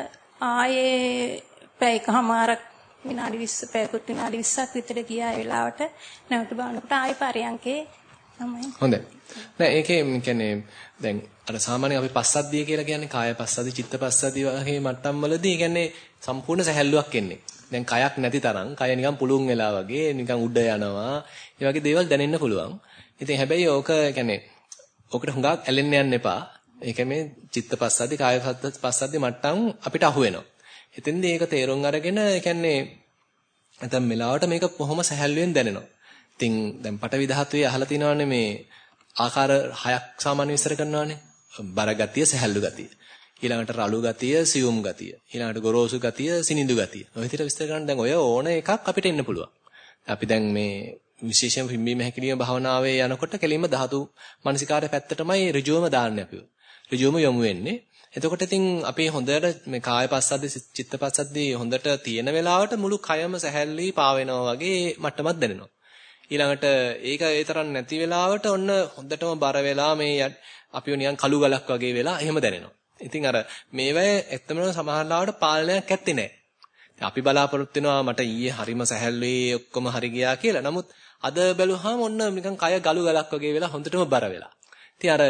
ආයේ පැයකමාරක් විනාඩි 20 පැයකට විනාඩි 20ක් විතර ගියා ඒ වෙලාවට නැවත බලනකොට ආයේ පරයන්කේ තමයි. හොඳයි. නෑ ඒකේ කියන්නේ දැන් අර සාමාන්‍යයෙන් අපි පස්සද්ධිය කියලා කියන්නේ කාය පස්සද්ධි චිත්ත පස්සද්ධි වගේ මට්ටම් වලදී කියන්නේ සම්පූර්ණ සැහැල්ලුවක් එන්නේ. දැන් කයක් නැති තරම් කය නිකන් පුළුන් වෙලා වගේ නිකන් උඩ යනවා. ඒ වගේ දේවල් දැනෙන්න පුළුවන්. ඉතින් හැබැයි ඕක කියන්නේ ඕකට හුඟක් ඇලෙන්න යන්න එපා. ඒක මේ චිත්ත පස්සද්ධි කාය පස්සද්ධි මට්ටම් අපිට අහු වෙනවා. එතෙන්දී ඒක තේරුම් අරගෙන ඒ කියන්නේ නැත්නම් මෙලාවට මේක කොහොම සැහැල්ලුවෙන් දැනෙනවා. ඉතින් දැන් පටවි ධාතුවේ අහලා තිනවනේ මේ ආකාර 6ක් සාමාන්‍ය විස්තර කරනවානේ. බර ගතිය, සැහැල්ලු ගතිය. ඊළඟට රළු ගතිය, සියුම් ගතිය. ඊළඟට ගොරෝසු ගතිය, සිනිඳු ගතිය. ඔය විදිහට විස්තර කරන්න දැන් ඔය ඕන එකක් අපිට එන්න පුළුවන්. අපි දැන් මේ විශේෂයෙන් පිම්බීම හැකිලිම භාවනාවේ යනකොට කෙලින්ම ධාතු මනසිකාරය පැත්තටමයි ඍජුවම දාන්නේ අපිව. ඍජුවම යොමු වෙන්නේ. එතකොට ඉතින් අපි හොඳට මේ කාය පස්සද්දි චිත්ත පස්සද්දි හොඳට තියෙන වෙලාවට මුළු කයම සැහැල්ලී පාවෙනවා වගේ මට්ටමක් දැනෙනවා. ඊළඟට ඒක ඒ තරම් නැති වෙලාවට ඔන්න හොඳටම බර වෙලා මේ අපිව නිකන් කළු ගලක් වගේ වෙලා එහෙම දැනෙනවා. ඉතින් අර මේවැය ඇත්තම සමහරවිට පාලනයක් ඇත්තේ නැහැ. අපි බලාපොරොත්තු වෙනවා මට ඊයේ හරිම සැහැල්ලුවේ ඔක්කොම හරි ගියා කියලා. නමුත් අද බැලුවාම ඔන්න නිකන් කය ගලු ගලක් වගේ වෙලා හොඳටම බර වෙලා. ඉතින් අර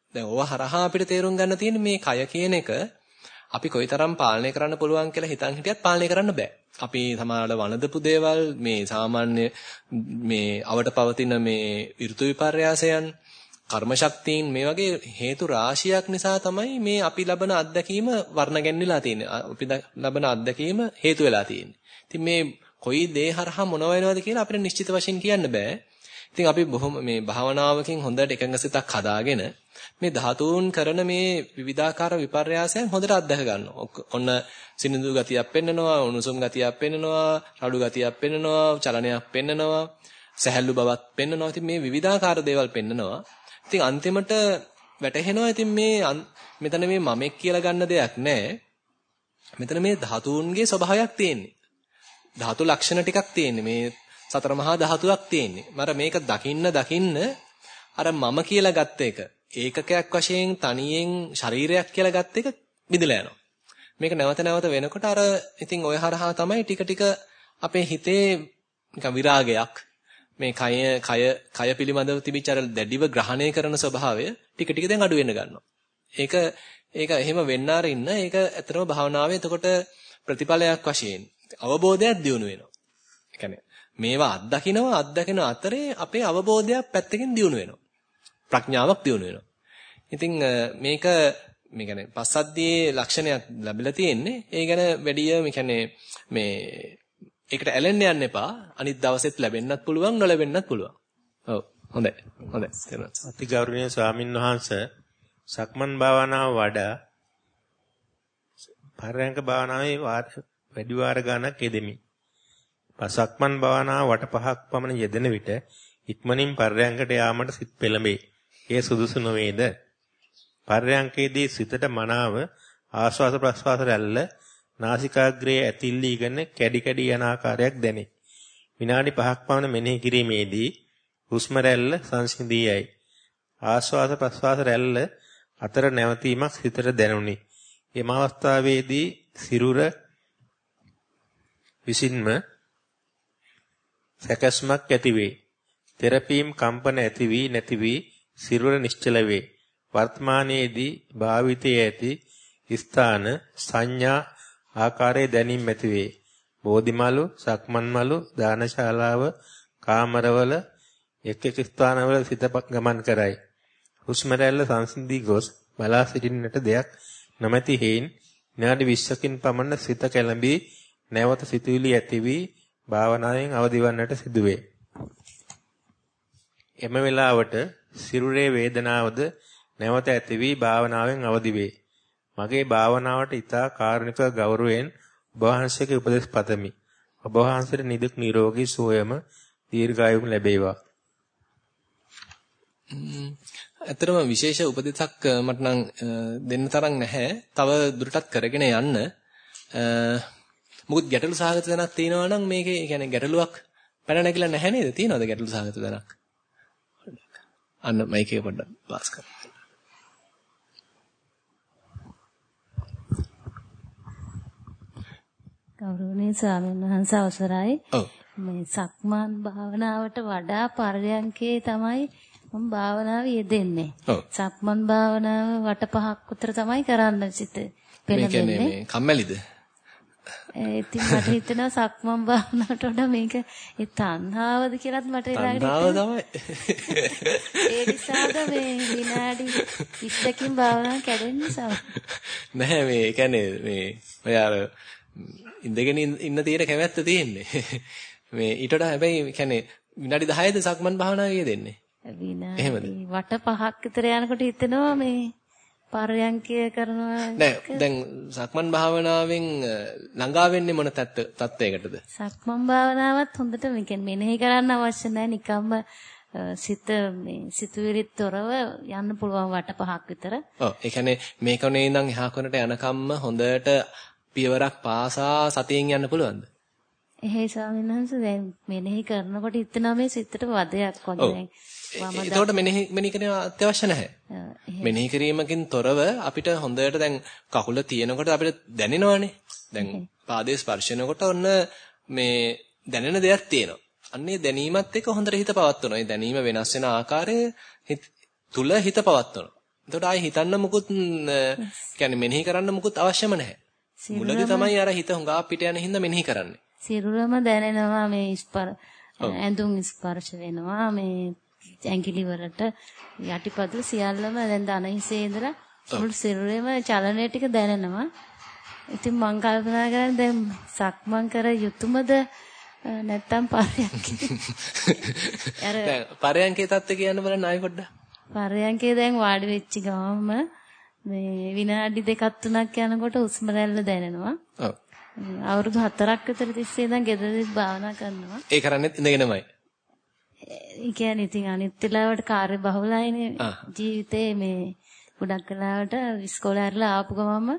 දැන් ඕවා හරහා අපිට තේරුම් ගන්න තියෙන්නේ මේ කය කියන එක අපි කොයිතරම් පාලනය කරන්න පුළුවන් කියලා හිතන් හිටියත් පාලනය කරන්න බෑ. අපි සමහරවල් වළඳපු දේවල් මේ සාමාන්‍ය මේ අවට පවතින මේ ඍතු විපර්යාසයන් කර්ම ශක්තියින් මේ වගේ හේතු රාශියක් නිසා තමයි මේ අපි ලබන අත්දැකීම වර්ණ ගැන්විලා තියෙන්නේ. අපි ලබන අත්දැකීම හේතු වෙලා තියෙන්නේ. ඉතින් මේ කොයි දේ හරහා මොනව වෙනවද කියලා අපිට නිශ්චිත වශයෙන් කියන්න බෑ. ඉතින් අපි බොහොම මේ භාවනාවකින් හොඳට එකඟසිතක් හදාගෙන මේ ධාතුන් කරන මේ විවිධාකාර විපර්යාසයන් හොඳට අත්දැක ගන්නවා. ඔන්න සිනිඳු ගතියක් පෙන්නනවා, උණුසුම් ගතියක් පෙන්නනවා, රළු ගතියක් පෙන්නනවා, චලනයක් පෙන්නනවා, සැහැල්ලු බවක් පෙන්නනවා. ඉතින් මේ විවිධාකාර දේවල් පෙන්නනවා. ඉතින් අන්තිමට වැටහෙනවා ඉතින් මේ මෙතන මේ මමෙක් කියලා ගන්න දෙයක් නැහැ. මෙතන මේ ධාතුන්ගේ ස්වභාවයක් තියෙන්නේ. ධාතු ලක්ෂණ ටිකක් තියෙන්නේ. මේ සතර මහා ධාතුවක් තියෙන්නේ. මර මේක දකින්න අර මම කියලා ගත්ත එක ඒකකයක් වශයෙන් තනියෙන් ශරීරයක් කියලා ගත්ත එක බිඳලා යනවා. මේක නැවත වෙනකොට අර ඉතින් ඔය හරහා තමයි ටික ටික අපේ හිතේ නිකන් විරාගයක් මේ කය පිළිබඳව තිබිච්ච අර දැඩිව ග්‍රහණය කරන ස්වභාවය ටික ටික දැන් අඩු වෙන්න ගන්නවා. ඒක එහෙම වෙන්න ආරින්න ඒක ඇත්තටම භාවනාවේ එතකොට ප්‍රතිඵලයක් වශයෙන් අවබෝධයක් දියුණු වෙනවා. ඒ කියන්නේ මේවා අත්දකින අතරේ අපේ අවබෝධයක් පැත්තකින් දියුණු වෙනවා. ප්‍රඥාවක් දියුණු වෙනවා. ඉතින් මේක මේ කියන්නේ පස්සද්ධියේ ලක්ෂණයක් ලැබිලා තියෙන්නේ. ඒ ගැන වැඩිය මේ කියන්නේ මේ ඒකට ඇලෙන්න යන්න එපා. අනිත් දවසෙත් ලැබෙන්නත් පුළුවන් නොලැබෙන්නත් පුළුවන්. ඔව් හොඳයි. අතිගෞරවනීය ස්වාමින් වහන්සේ සක්මන් භාවනාව වඩා පරයන්ක භාවනාවේ වැඩි වාර ගණනක් යෙදෙමි. සක්මන් භාවනාව වට 5ක් පමණ යෙදෙන විට ඉක්මනින් පරයන්කට යාමට සිත් පෙළඹේ. ඒ සුදුසු නොවේද? පරයන්කේදී සිතට මනාව ආශ්වාස ප්‍රශ්වාස රැල්ල නාසිකාග්‍රයේ ඇතිල්ලීගෙන කැඩි යන ආකාරයක් දැනේ. විනාඩි 5ක් පමණ මෙනෙහි කිරීමේදී හුස්ම රැල්ල සංසිඳී යයි. ආශ්වාස ප්‍රශ්වාස රැල්ල අතර නැවතීමක් සිතට දැනුනි. එම අවස්ථාවේදී සිරුර විසින්ම සැකස්මක් ඇතිවේ. තෙරපීම් කම්පන ඇති වී නැති වී සිරුර නිශ්චල වේ. වර්තමානයේදී භාවිතයේ ඇති ස්ථාන සංඥා ආකාරයේ දැනීම ඇති වේ. බෝධිමලු, සක්මන්මලු, දානශාලාව, කාමරවල එක් ස්ථානවල සිත ගමන් කරයි. හුස්ම රැල්ල සංසිඳී ගොස් බලා සිටින්නට දෙයක් නොමැති හේයින් විනාඩි 20කින් පමණ සිත කැළඹී නැවත සිතුවිලි ඇති වී භාවනාවෙන් අවදිවන්නට සිදුවේ. එම වේලාවට සිරුරේ වේදනාවද නැවත ඇති වී භාවනාවෙන් අවදි වේ. මගේ භාවනාවට ඉතා කාරුණික ගෞරවයෙන් ඔබ වහන්සේගේ උපදෙස් පතමි. ඔබ වහන්සේට නිදුක් නිරෝගී සුවයම දීර්ඝායුම ලැබේවා. ඇත්තටම විශේෂ උපදෙසක් මට නම් දෙන්න තරම් නැහැ. තව දුරටත් කරගෙන යන්න. මොකද ගැටලු සහගත දැනක් තියෙනවා නම් මේකේ කියන්නේ ගැටලුවක් පැන නැගිලා නැහැ නේද? තියෙනවද ගැටලු සහගත දැනක්? අන්න මයික් එක පොඩ්ඩක් පාස් කරන්න. ගෞරවනීය ස්වාමීන් වහන්සේ අවසරයි. මේ සක්මන් භාවනාවට වඩා පරයන්කේ තමයි මම භාවනාව යෙදෙන්නේ. සක්මන් භාවනාව වට 5ක් උතර තමයි කරන්න සිට පෙළඹෙන්නේ. මේ කම්මැලිද? ඉතින් මට හිතෙනවා සක්මන් භාවනාවට වඩා මේක ඒ තණ්හාවද කියලාත් මට ඊළඟට තණ්හාව තමයි. ඒ නිසාද මේ විනාඩි 20කින් භාවනාව කැඩෙන්නේ සම. නැහැ මේ කියන්නේ මේ ඔය අර ඉඳගෙන ඉන්න තියෙන කැමැත්ත තියෙන්නේ. මේ ඊට වඩා හැබැයි කියන්නේ විනාඩි 10ද සක්මන් භාවනාවේ දෙන්නේ. විනාඩි වට 5ක් විතර යනකොට හිතෙනවා මේ පරයන්කය කරනවා නෑ දැන් සක්මන් භාවනාවෙන් ළඟා වෙන්නේ මොන තත්ත්වයකටද? සක්මන් භාවනාවත් හොඳට මෙනෙහි කරන්න අවශ්‍ය නැහැ. නිකම්ම සිත මේ සිතුවිලිත් තොරව යන්න පුළුවන් වට 5ක් විතර. ඔව් ඒ කියන්නේ මේ කොනේ ඉඳන් එහා කොනට යනකම්ම හොඳට පියවරක් පාසා සතියෙන් යන්න පුළුවන්ද? එහෙයි ස්වාමීන් වහන්සේ දැන් මෙනෙහි කරනකොට හිතෙනවා මේ සිතට වදයක් වගේ. ඒකට මෙනෙහි කිරීම අත්‍යවශ්‍ය නැහැ. මෙනෙහි කිරීමකින් තොරව අපිට හොඳට දැන් කකුල තියෙනකොට අපිට දැනෙනවානේ. දැන් පාදයේ ස්පර්ශනකොට ඔන්න මේ දැනෙන දෙයක් තියෙනවා. අන්නේ දැනීමත් එක්ක හොඳට හිත පවත්වනවා. ඒ දැනීම වෙනස් වෙන ආකාරය තුල හිත පවත්වනවා. එතකොට ආයි හිතන්න මුකුත් කියන්නේ මෙනෙහි කරන්න මුකුත් අවශ්‍යම නැහැ. මුලදී තමයි අර හිත හුඟා පිට යන හින්දා මෙනෙහි කරන්නේ. සිරුරම දැනෙනවා මේ ඇඳුම් ස්පර්ශ වෙනවා මේ ඇඟිලි වලට යටිපතුල සියල්ලම දැන් දන හිසේ ඉඳලා මුළු සිරුරේම චලනය ටික දැනෙනවා. ඉතින් මං කල්පනා කරන්නේ දැන් සක්මන් කර යුතුයමද නැත්තම් පරයන්කේ. දැන් පරයන්කේ තත්ත්වය කියන්න බලන්න ආයෙ පොඩ්ඩක්. පරයන්කේ දැන් වාඩි වෙච්ච ගමම මේ විනාඩි 2-3ක් යනකොට හුස්ම රැල්ල දැනෙනවා. ඔව්. අවුරුදු 4ක් විතර තිස්සේ ඉඳන් ගෙදරදී භාවනා කරනවා. ඒ කරන්නේ ඉඳගෙනමයි. ඒ කියන්නේ ඉතින් අනිත් වෙලාවට කාර්ය බහුලයිනේ ජීවිතේ මේ ගොඩක් වෙලාවට ඉස්කෝලේ ඇරලා ආපු ගමම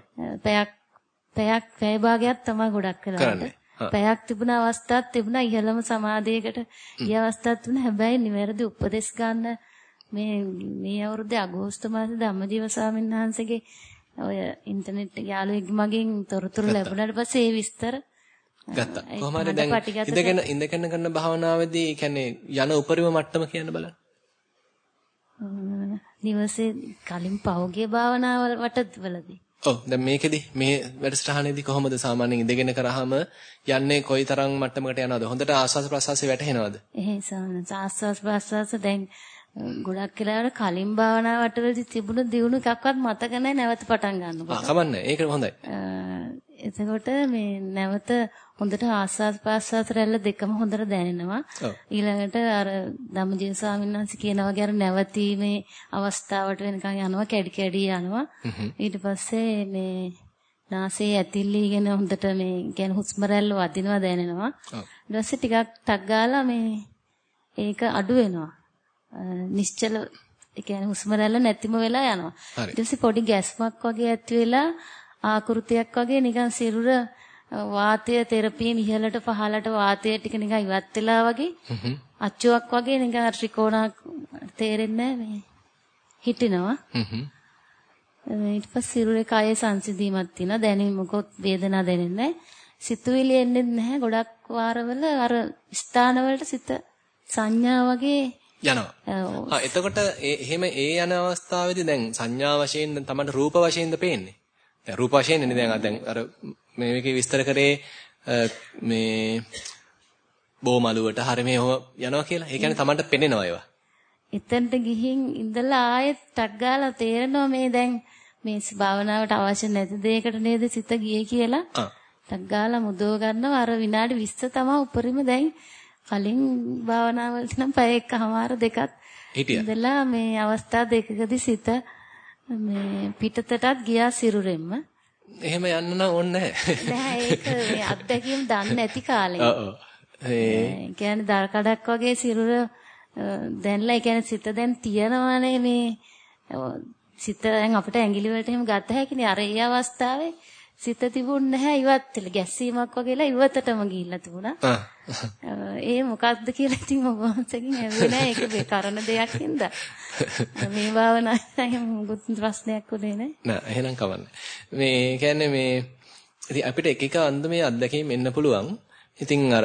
පැය භාගයක් තමයි ගොඩක් වෙලාවට. පැයක් තිබුණ අවස්ථාවක් තිබුණා ඉහළම සමාධියකට ගිය අවස්ථාවක් තිබුණා. හැබැයි නිවැරදි උපදෙස් ගන්න මේ අවුරුද්දේ අගෝස්තු මාසේ ධම්මජීව ස්වාමීන් වහන්සේගේ ඔය ඉන්ටර්නෙට් යාළුවෙක් මගෙන් තොරතුරු ලැබුණාට පස්සේ ඒ විස්තර ගත්තා. කොහොමද දැන් ඉඳගෙන කරන භාවනාවේදී කියන්නේ යන උපරිම මට්ටම කියන්න බලන්න. නිවසේ කලින් පහුගිය භාවනාවල වටවලදී. ඔව් දැන් මේකෙදි මේ වැඩසටහනේදී කොහොමද සාමාන්‍යයෙන් ඉඳගෙන කරාම යන්නේ කොයි තරම් මට්ටමකට යනවද? හොඳට ආස්වාද ප්‍රසවාසය වැටහෙනවද? එහෙයි සාමාන්‍ය ආස්වාද ප්‍රසවාස දැන් ගොඩක් වෙලාවට කලින් භාවනා වටවලදී තිබුණු දියුණු එකක්වත් මතක නැහැ නැවත පටන් ගන්නකොට. කමන්නේ. ඒක හොඳයි. එතකොට මේ නැවත හොඳට ආස්වාද ප්‍රසවාස රැල්ල දෙකම හොඳට දැනෙනවා. ඊළඟට අර ධම්මජීව ස්වාමීන් වහන්සේ කියනවා වගේ අර නැවතීමේ අවස්ථාවට වෙනකන් යනවා කැඩි කැඩි යනවා. ඊට පස්සේ මේ නාසයේ ඇතිල්ලීගෙන හොඳට මේ කියන්නේ හුස්ම රැල්ල වදිනවා දැනෙනවා. ඊට පස්සේ ටිකක් ටක් ගාලා මේ ඒක අඩු වෙනවා. නිශ්චල ඒ කියන්නේ හුස්ම රැල්ල නැතිම වෙලා යනවා. ඊට පස්සේ පොඩි ගැස්මක් වගේ ඇති වෙලා ආකෘතියක් වගේ නිකන් සිරුර වාතය තෙරපියෙන් ඉහළට පහළට වාතය ටික නිකන් ඉවත් වෙලා වගේ අච්චුවක් වගේ නිකන් ත්‍රිකෝණයක් තේරෙන්නේ නැහැ මේ හිටිනවා. ඊට පස්සේ සිරුරේ කායේ සංසිඳීමක් තියෙනවා. දැනෙන්නේ මොකොත් වේදනාවක් දැනෙන්නේ නැහැ. සිතුවිලි එන්නේ නැහැ. ගොඩක් වාරවල අර ස්ථානවලට සිත සංඥා වගේ යනවා. එතකොට එහෙම ඒ යන අවස්ථාවේදී දැන් සංඥා වශයෙන් තමයි රූප වශයෙන්ද පේන්නේ. දැන් රූප වශයෙන් නේ දැන් අර මේකේ විස්තර කරේ මේ බෝමලුවට හරි මේ යනවා කියලා. ඒ කියන්නේ Tamanට පෙනෙනවා ඒවා. එතනට ගිහින් ඉඳලා ආයෙත් ටක් ගාලා තේරෙනවා මේ දැන් මේ භාවනාවට අවශ්‍ය නැති දෙයකට නේද සිත ගියේ කියලා. ටක් ගාලා මුදව ගන්නවා. අර විනාඩි 20 තමයි උපරිම දැන් කලින් භාවනාවලදී නම් පැය එකමාර දෙකක් ඉඳලා මේ අවස්ථා දෙකකදී සිත මේ පිටතටත් ගියා සිරුරෙන්ම. එහෙම යන්න නම් ඕනේ නැහැ. නෑ ඒක මේ අත්දැකීම් දන්නේ නැති කාලේ. ඔව්. ඒ කියන්නේ දර කඩක් වගේ සිරුර දැන්ලා ඒ කියන්නේ සිත දැන් තියනවානේ මේ සිත දැන් අපිට ඇඟිලි වලට එහෙම ගත හැකිනේ. අර ඒ අවස්ථාවේ සිත තිබුණ නැහැ ඉවත් වෙලා ගැස්සීමක් වගේලා ඉවතටම ගිහිල්ලා තිබුණා. ඒ මොකක්ද කියලා ඉතින් ඔබ වහන්සේගෙන් ඇහුවේ නෑ. ඒක මේ කරන දෙයක් හින්දා. මේ භාවනාවෙන් මුකුත් ප්‍රශ්නයක් උනේ නෑ. නෑ එහෙනම් කවන්නේ. මේ කියන්නේ මේ ඉතින් අපිට එක එක අන්දමේ අත්දැකීම් එන්න පුළුවන්. ඉතින් අර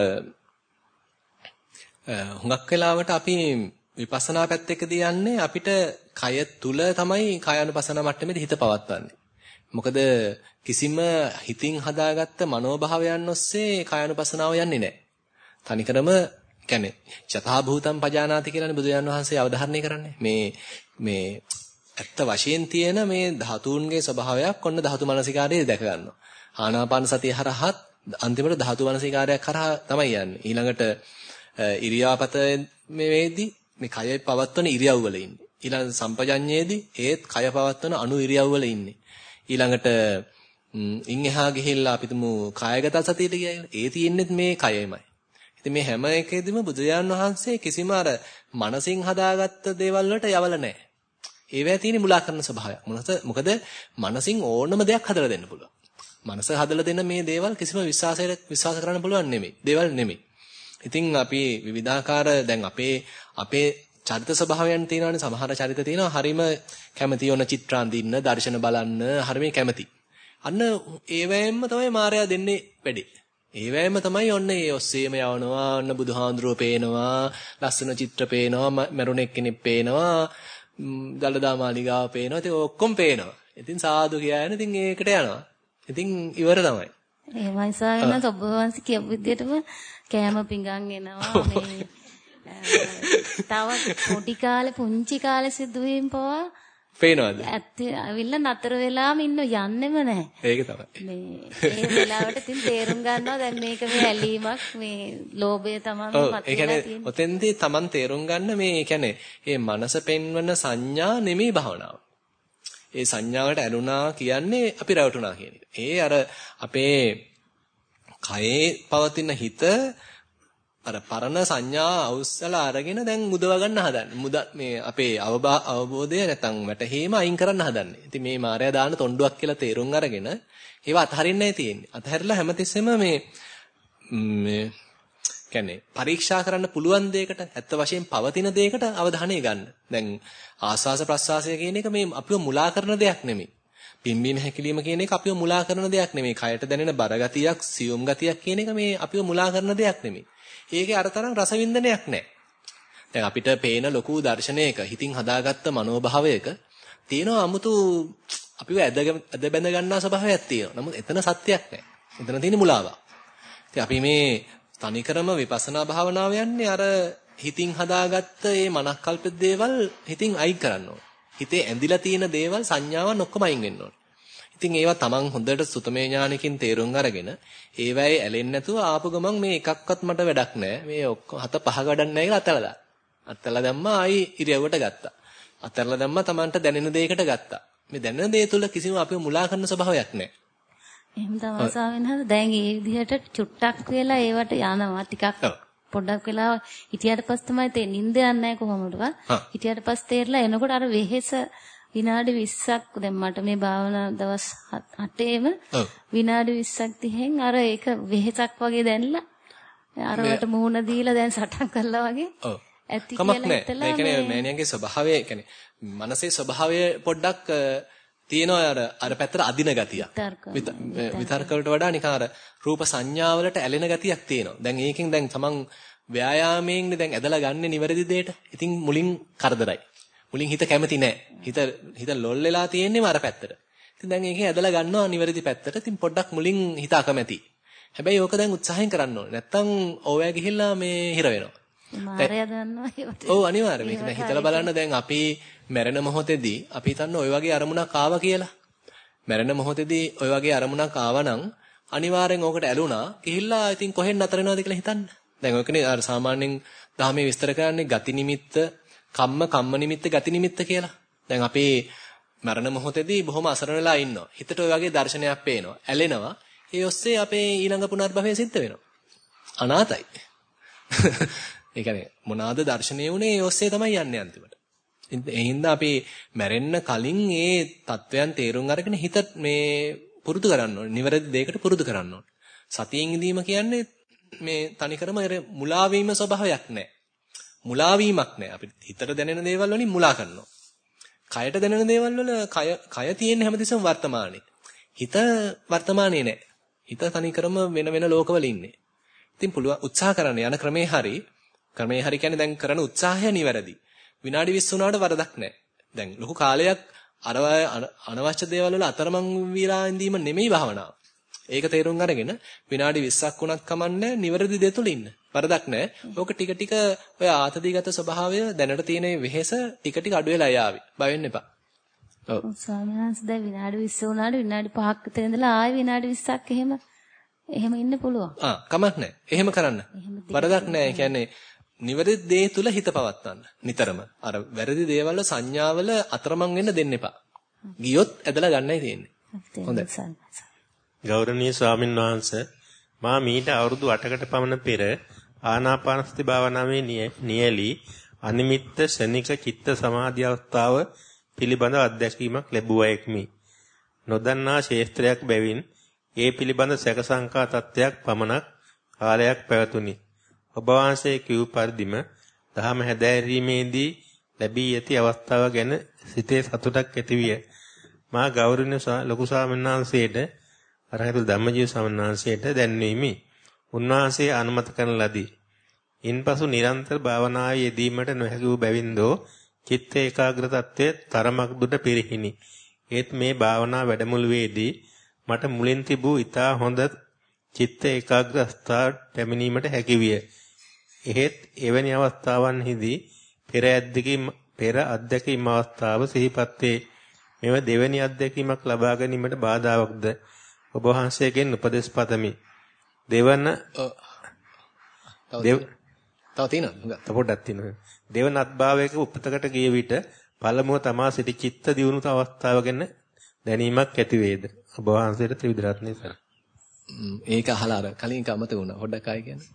හුඟක් වෙලාවට අපි විපස්සනා පැත්තකදී යන්නේ අපිට කය තුල තමයි කායानुපසන මට්ටමේදී හිත පවත්වන්නේ. මොකද කිසිම හිතින් හදාගත්ත මනෝභාවයන් ඔස්සේ කායानुපසනාව යන්නේ නැහැ. තනිකරම කියන්නේ යථා භූතම් පජානාති කියලානේ බුදුන් වහන්සේ අවධාරණය කරන්නේ. මේ ඇත්ත වශයෙන් තියෙන මේ ධාතුන්ගේ ස්වභාවයක් ඔන්න ධාතු මනසිකාරයේ දැක ගන්නවා. ආනාපාන සතිය හරහත් අන්තිමට ධාතු මනසිකාරයක් කරහා තමයි යන්නේ. ඊළඟට ඉරියාපත මේ වේදී මේ කය පවත්වන ඉරියව් වල ඉන්නේ. ඊළඟ සම්පජඤ්ඤයේදී ඒත් කය පවත්වන අණු ඉරියව් වල ඉන්නේ. ඊළඟට ඉන් එහා ගිහිල්ලා අපි තුමු කායගත සතියට ගියා. ඒ තියෙන්නේ මේ කයෙමයි. ඉතින් මේ හැම එකෙදිම බුදුරජාණන් වහන්සේ කිසිම අර මනසින් හදාගත්ත දේවල් වලට යවල නැහැ. ඒවැය තියෙන මුලා කරන ස්වභාවයක්. මොකද මනසින් ඕනම දෙයක් හදලා දෙන්න පුළුවන්. මනස හදලා දෙන මේ දේවල් කිසිම විශ්වාස කරන්න පුළුවන් නෙමෙයි. දේවල් නෙමෙයි. ඉතින් අපි විවිධාකාර දැන් අපේ චරිත ස්වභාවයන් තියෙනවානේ. සමහර චරිත තියෙනවා හරීම කැමති ඕන චිත්‍ර අඳින්න, දර්ශන බලන්න හරීම කැමති. අන්න ඒවැයෙන්ම තමයි මායя දෙන්නේ වැඩේ. ඒවැයෙන්ම තමයි ඔන්න ඒ ඔස්සේම යවනවා. ඔන්න බුදුහාඳුරෝ පේනවා, ලස්සන චිත්‍ර පේනවා, මරුණෙක් කෙනෙක් පේනවා. දලදා මාලිගාව පේනවා. ඉතින් ඔක්කොම පේනවා. ඉතින් සාදු කියලාගෙන ඉතින් ඒකට යනවා. ඉතින් ඉවර තමයි. එහෙමයි සායන ඔබ වහන්සේ කියපු විදිහටම කෑම පිඟන් එනවා මේ තව පොඩි කාලේ පුංචි කාලේ සිදුවීම් පවා පේනවද? ඇත්තේ අවිල්ල නතර වෙලාම ඉන්න යන්නෙම නැහැ. ඒක තමයි. මේ ඒ වෙලාවට ඉතින් තේරුම් ගන්නවා දැන් මේක මේ ඇලීමක් මේ ලෝභය තමයි මතකලා තියෙන්නේ. ඔතෙන්දී Taman තේරුම් ගන්න මේ කියන්නේ මේ මනස පෙන්වන සංඥා නෙමෙයි භවනාව. ඒ සංඥාවට ඇලුනා කියන්නේ අපි රැවටුණා කියන එක. ඒ අර අපේ කයේ පවතින හිත අර පරණ සංඥා අවුස්සලා අරගෙන දැන් මුදව ගන්න හදන්නේ. මේ අපේ අවබෝධය නැත්තම් වැටහීම අයින් කරන්න හදන්නේ. ඉතින් මේ මායя දාන තොණ්ඩුවක් කියලා තේරුම් අරගෙන ඒව අතහරින්නයි තියෙන්නේ. අතහැරලා හැමතිස්සෙම මේ කියන්නේ පරීක්ෂා කරන්න පුළුවන් දෙයකට ඇත්ත වශයෙන් පවතින දෙයකට අවධානය ගන්න. දැන් ආස්වාස ප්‍රස්වාසය කියන එක මේ අපිව මුලා කරන දෙයක් නෙමෙයි. පිම්බීම හැකිලිම කියන එක අපිව මුලා කරන දෙයක් නෙමෙයි. කයට දැනෙන බර ගතියක්, සියුම් ගතියක් කියන එක මේ අපිව මුලා කරන දෙයක් නෙමෙයි. ඒකේ අර තරම් රසවින්දනයක් නැහැ. දැන් අපිට පේන ලොකු දර්ශනයක හිතින් හදාගත්ත මනෝභාවයක තියෙනවා 아무තු අපිව ඇද බැඳ ගන්නා ස්වභාවයක් තියෙනවා. නමුත් එතන සත්‍යයක් නැහැ. එතන තියෙන මුලාවක්. ඉතින් අපි මේ තනිකරම විපස්සනා භාවනාව යන්නේ අර හිතින් හදාගත්ත මේ මනස්කල්පිත දේවල් හිතින් අයින් කරන්න ඕන. හිතේ ඇඳිලා තියෙන දේවල් සංඥාවන් ඔක්කොම අයින් වෙන්න ඕන. ඉතින් ඒවා තමන් හොඳට සුතමේ ඥානකින් තේරුම් අරගෙන ඒවැයි ඇලෙන්නේ නැතුව ආපු ගමන් මේ එකක්වත් මට වැඩක් නැහැ. මේ ඔක්කොම හත පහ ගඩක් නැහැ කියලා අතලා දාන්න. අතලා දැම්මා ආයි ඉරියව්වට ගත්තා. අතලා දැම්මා තමන්ට දැනෙන දෙයකට ගත්තා. මේ දැනෙන දේ තුල කිසිම අපිව මුලා කරන ස්වභාවයක් නැහැ. එහෙම තමයි සාවෙනහද දැන් මේ විදිහට චුට්ටක් වෙලා ඒවට යනවා ටිකක් පොඩ්ඩක් වෙලා හිටියට පස්සේ තමයි තේ නිින්ද යන්නේ නැහැ කොහොමදවත්. හිටියට පස්සේ තේරලා එනකොට අර වෙහෙස විනාඩි 20ක් දැන් මට මේ භාවනා දවස් 8ේම විනාඩි 20ක් තිහෙන් අර ඒක වෙහෙසක් වගේ දැනලා අරවට මුහුණ දීලා දැන් සටන් කළා වගේ ඇති කියලා හිතලා ඒ කියන්නේ මෑණියන්ගේ ස්වභාවය කියන්නේ මනසේ ස්වභාවය පොඩ්ඩක් තියෙනවා අර පැත්තට අදින ගතියක් විතර්ක වලට වඩා නිකන් අර රූප සංඥාවලට ඇලෙන ගතියක් තියෙනවා දැන් ඒකෙන් දැන් තමන් ව්‍යායාමයෙන් දැන් ඇදලා ගන්න නිවැරදි දෙයට ඉතින් මුලින් කරදරයි මුලින් හිත කැමති නැහැ. හිත ලොල් වෙලා තියෙන්නේම අර පැත්තට. ඉතින් දැන් ඒකේ ඇදලා ගන්නවා නිවැරදි පැත්තට. ඉතින් පොඩ්ඩක් මුලින් හිත අකමැති. හැබැයි ඕක දැන් උත්සාහයෙන් කරන්න ඕනේ. නැත්තම් ඕවැය ගිහිල්ලා මේ හිර වෙනවා. මාරයා දන්නවා ඒවට. ඔව් අනිවාර්යයෙන්. මේක දැන් හිතලා බලන්න දැන් අපි මැරෙන මොහොතේදී අපි හිතන්නේ ওই වගේ අරමුණක් ආවා කියලා. මැරෙන මොහොතේදී ওই වගේ අරමුණක් ආවනම් අනිවාර්යෙන් ඕකට ඇලුනා. ගිහිල්ලා ඉතින් කොහෙන් නතර වෙනවද කියලා හිතන්න. දැන් ඔයකනේ අර සාමාන්‍යයෙන් ධර්මයේ විස්තර කරන්නේ ගති නිමිත්ත කම්ම නිමිත්ත ගති නිමිත්ත කියලා. දැන් අපි මරණ මොහොතේදී බොහොම අසරණ වෙලා ඉන්නවා. හිතට ඔය වගේ දර්ශනයක් පේනවා. ඇලෙනවා. ඒ ඔස්සේ අපේ ඊළඟ පුනර්භවය සිද්ධ වෙනවා. අනාතයි. ඒ කියන්නේ මොනවාද දර්ශනය උනේ ඒ ඔස්සේ තමයි යන්නේ අන්තිමට. ඒ හින්දා අපි මැරෙන්න කලින් ඒ தත්වයන් තේරුම් අරගෙන හිත මේ පුරුදු කරන්න ඕනේ. නිවැරදි දෙයකට පුරුදු කරන්න ඕනේ. සතියෙන් ඉඳීම කියන්නේ මේ තනිකරම මුලා වීම ස්වභාවයක් නෑ. මුලා වීමක් නෑ. අපිට හිතට දැනෙන දේවල් වලින් මුලා කරනවා. කයට දැනෙන දේවල් වල කය තියෙන හැමතිස්සෙම වර්තමානයේ. හිත වර්තමානයේ නෑ. හිත තනිකරම වෙන ලෝකවල ඉන්නේ. ඉතින් පුළුවන් උත්සාහ කරන්න යන ක්‍රමේ හරි කියන්නේ දැන් කරන උත්සාහය නිවැරදි. විනාඩි 20 වුණාට වරදක් නෑ. දැන් ලොකු කාලයක් අර අනවශ්‍ය දේවල් වල අතරමං විලා ඉඳීම නෙමෙයි භාවනාව. ඒක තේරුම් අරගෙන විනාඩි 20ක් වුණත් කමන්නේ නිවැරදි දේ තුල ඉන්න. වරදක් නැහැ. ඕක ටික ටික ඔය ආතතිගත ස්වභාවය දැනට තියෙන වෙහෙස ටික ටික අඩු වෙලා යාවි. බය වෙන්න එපා. ඔව්. ස්වාමීනාස් දැන් විනාඩි 20 වුණාට විනාඩි 5ක් විතර ඉඳලා ආයෙ විනාඩි 20ක් එහෙම ඉන්න පුළුවන්. කමක් නැහැ. එහෙම කරන්න. වරදක් නැහැ. ඒ කියන්නේ නිවැරදි දේ තුල හිත පවත්වන්න. නිතරම. අර වැරදි දේවල් සංඥාවල අතරමං වෙන්න දෙන්න එපා. ගියොත් ඇදලා ගන්නයි තියෙන්නේ. හොඳයි. ගෞරවනීය ස්වාමින් වහන්සේ මා මීට අවුරුදු 8කට පමණ පෙර ආනාපානසති භාවනාවේ නියැලී අනිමිත්ත ශනික චිත්ත සමාධි අවස්ථාව පිළිබඳ අත්දැකීමක් ලැබුවාෙක්මි. නොදන්නා ශේත්‍රයක් බැවින් ඒ පිළිබඳ සැක සංකා තත්ත්වයක් පමණක් කාලයක් පැවතුණි. ඔබ වහන්සේ කිව් පරිදිම දහම හැදෑරීමේදී ලැබී ඇති අවස්ථාව ගැන සිතේ සතුටක් ඇතිවිය. මා ගෞරවනීය ලොකු ස්වාමීන් වහන්සේට අරහතු ධම්මජීව ස්වාමීන් වහන්සේට දැන්වීමි. උන්වහන්සේ අනුමත කරන ලදී. ඉන්පසු නිරන්තර භාවනාවේ යෙදීමට නොහැකි වූ බැවින්දෝ චිත්ත ඒකාග්‍රතත්වයේ තරමක් දුරට පිරිහිනි. ඒත් මේ භාවනා වැඩමුළුවේදී මට මුලින් තිබූ ඊටා හොඳ චිත්ත ඒකාග්‍රස්ථා පැමිණීමට හැකියිය. එහෙත් එවැනි අවස්ථාවන්හිදී පෙර අත්දැකීම් අවස්ථාව සිහිපත් වේ. මෙව දෙවැනි අත්දැකීමක් ලබා ගැනීමට බාධාවක්ද? ඔබ වහන්සේගෙන් උපදෙස් පතමි. දෙවන දෙවන අත්භාවයක උපතකට ගිය විට පළමුව තමා සිටි චිත්ත දියුණු අවස්ථාව ගැන දැනීමක් ඇති වේද? ඔබ වහන්සේට ත්‍රිවිධ රත්නයේ සර. ඒක අහලා අර කලින් කමත වුණා. පොඩ්ඩක් ආයෙ කියන්න.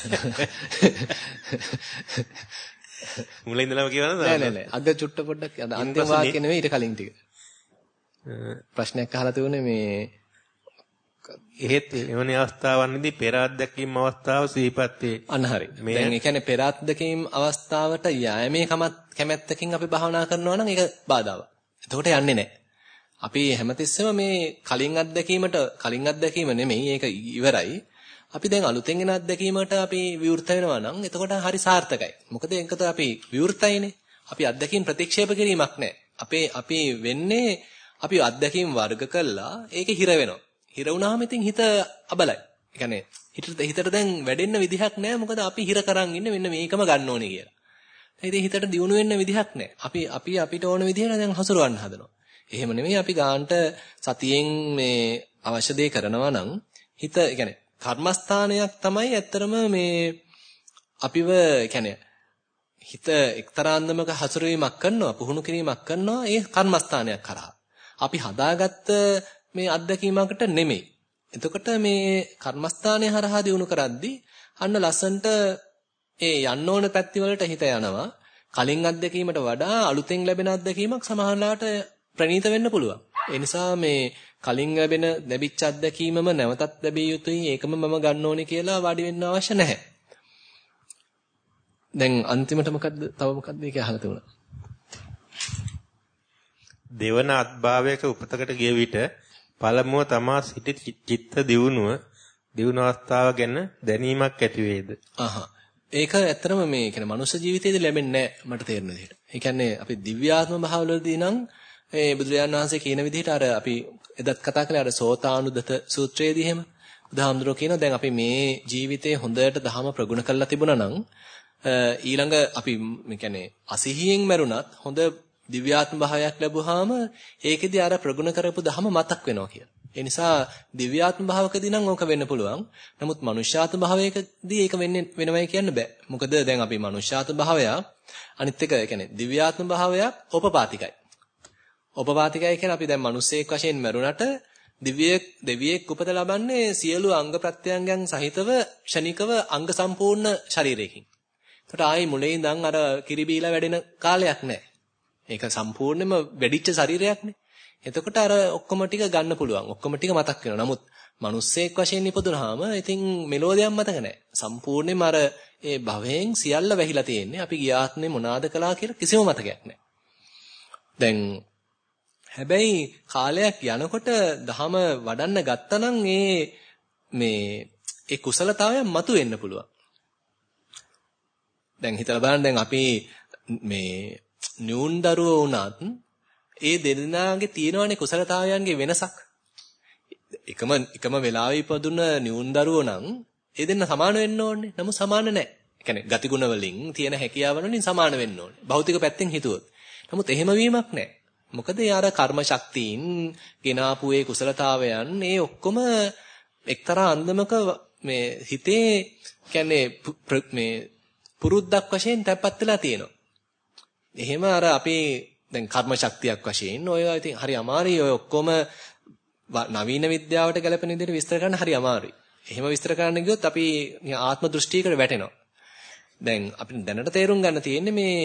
මුලින් ඉඳලාම කියවනද? නෑ. අද චුට්ට පොඩ්ඩක් අද අන්තිම වාක්‍ය නෙවෙයි ඊට කලින් ටික. ප්‍රශ්නයක් අහලා තියුනේ මේ එහෙත් එවැනි අවස්ථාවන්දී පෙර අත්දැකීම් අවස්ථාව සිහිපත් වේ. අන්න හරි. දැන් ඒ කියන්නේ පෙර අත්දැකීම් අවස්ථාවට යෑමේ කැමැත්තකින් අපි භාවනා කරනවා නම් ඒක බාධාවක්. එතකොට යන්නේ නැහැ. අපි හැමතිස්සෙම මේ කලින් අත්දැකීම නෙමෙයි ඒක ඉවරයි. අපි දැන් අලුතෙන් එන අත්දැකීමකට අපි විවෘත වෙනවා නම් එතකොට හරි සාර්ථකයි. මොකද ඒකට අපි විවෘතයිනේ. අපි අත්දැකීම් ප්‍රතික්ෂේප කිරීමක් නැහැ. අපි වෙන්නේ අපි අත්දැකීම් වර්ග කළා ඒකේ හිර වෙනවා. හිර වුණාම ඉතින් හිත අබලයි. ඒ කියන්නේ හිතට දැන් වැඩෙන්න විදිහක් නැහැ. මොකද අපි හිර කරන් ඉන්නේ මෙන්න මේකම ගන්න ඕනේ කියලා. ඉතින් හිතට දියුණු වෙන්න විදිහක් නැහැ. අපි අපිට ඕන විදිහට දැන් හසුරවන්න හදනවා. එහෙම නෙමෙයි අපි ගාන්ට සතියෙන් මේ අවශ්‍ය දේ කරනවා නම් හිත ඒ කියන්නේ කර්මස්ථානයක් තමයි ඇත්තරම මේ අපිව ඒ කියන්නේ හිත එක්තරා අන්දමක හසුරවීමක් කරනවා පුහුණු කිරීමක් කරනවා ඒ කර්මස්ථානයක් කරා. අපි හදාගත්ත මේ අත්දැකීමකට නෙමෙයි. එතකොට මේ කර්මස්ථානය හරහා දිනු කරද්දී අන්න ලස්සන්ට ඒ යන්න ඕන පැති වලට හිත යනවා. කලින් අත්දැකීමට වඩා අලුතෙන් ලැබෙන අත්දැකීමක් සමහරලාට ප්‍රණීත වෙන්න පුළුවන්. ඒ නිසා මේ කලින් ලැබිච්ච අත්දැකීමම නැවතත් ලැබිය යුතුයි ඒකම මම ගන්න ඕනේ කියලා වාඩි වෙන්න අවශ්‍ය නැහැ. දැන් අන්තිමට තව මොකද්ද ඒක අහලා තිබුණා. දෙවන අත්භාවයක උපතකට ගිය විට පළමුව තමා සිටි චිත්ත දියුණු අවස්ථාව ගැන දැනීමක් ඇති වේද? ඒක ඇත්තටම මේ කියන්නේ මනුෂ්‍ය ජීවිතයේදී ලැබෙන්නේ නැහැ මට තේරෙන විදිහට. ඒ කියන්නේ අපි දිව්‍යාත්ම භාවවලදී නම් මේ බුදුරජාණන් වහන්සේ කියන විදිහට අර අපි එදත් කතා කළේ අර සෝතානුදත සූත්‍රයේදී එහෙම බුදුහාමුදුරුවෝ කියනවා දැන් අපි මේ ජීවිතේ හොඳට දහම ප්‍රගුණ කරලා තිබුණා නම් ඊළඟ අපි මේ කියන්නේ අසිහියෙන් මැරුණත් හොඳ දිව්‍යාත්ම භාවයක් ලැබුවාම ඒකෙදි අර ප්‍රගුණ කරපු දහම මතක් වෙනවා කියලා. ඒ නිසා දිව්‍යාත්ම භාවකදී නම් ඕක වෙන්න පුළුවන්. නමුත් මනුෂ්‍යාත්ම භාවයකදී ඒක වෙනවයි කියන්න බෑ. මොකද දැන් අපි මනුෂ්‍යාත්ම භාවය අනිත් එක ඒ කියන්නේ දිව්‍යාත්ම භාවයක් ඕපපාතිකයි. ඕපපාතිකයි කියන්නේ අපි දැන් මිනිස්සෙක් වශයෙන් මරුණට දෙවියෙක් උපත ලබන්නේ සියලු අංග ප්‍රත්‍යංගයන් සහිතව ෂණිකව අංග සම්පූර්ණ ශරීරයකින්. ඒකට ආයේ මුලින් ඉඳන් අර කිරිබීලා වැඩෙන කාලයක් නැහැ. ඒක සම්පූර්ණයෙන්ම වැඩිච්ච ශරීරයක්නේ. එතකොට අර ඔක්කොම ටික ගන්න පුළුවන්. ඔක්කොම ටික මතක් වෙනවා. නමුත් මිනිස්සෙක් වශයෙන් ඉපදුනහම ඉතින් මෙලෝදියක් මතක නැහැ. සම්පූර්ණයෙන්ම අර ඒ භවයෙන් සියල්ල වැහිලා තියෙන්නේ. අපි ගියාත්නේ මොනවාද කළා කියලා කිසිම මතකයක් නැහැ. දැන් හැබැයි කාලයක් යනකොට දහම වඩන්න ගත්තනම් ඒ කුසලතාවයන් මතුවෙන්න පුළුවන්. දැන් හිතලා බලන්න දැන් අපි මේ නියුන් දරුවෝ වුණත් ඒ දෙදෙනාගේ තියෙනවනේ කුසලතාවයන්ගේ වෙනසක්. එකම වෙලාවෙ ඉපදුන නියුන් දරුවෝ නම් ඒ දෙන්න සමාන වෙන්න ඕනේ. නමුත් සමාන නැහැ. ඒ කියන්නේ ගතිගුණ වලින් තියෙන හැකියාවන් වලින් සමාන වෙන්න ඕනේ. භෞතික පැත්තෙන් හිතුවොත්. නමුත් එහෙම වීමක් නැහැ. මොකද ඒ අර කර්ම ශක්තියින් ගෙනාපු ඒ කුසලතාවයන් ඒ ඔක්කොම එක්තරා අන්දමක මේ හිතේ කියන්නේ මේ පුරුද්දක් වශයෙන් තැපපත් වෙලා තියෙනවා. එහෙම අර අපේ දැන් කර්ම ශක්තියක් වශයෙන් ඔය ඉතින් හරි අමාරුයි ඔය ඔක්කොම නවීන විද්‍යාවට ගැලපෙන විදිහට විස්තර කරන්න හරි අමාරුයි. එහෙම විස්තර කරන්න ගියොත් අපි ආත්ම දෘෂ්ටියකට වැටෙනවා. දැන් අපිට දැනට තේරුම් ගන්න තියෙන්නේ මේ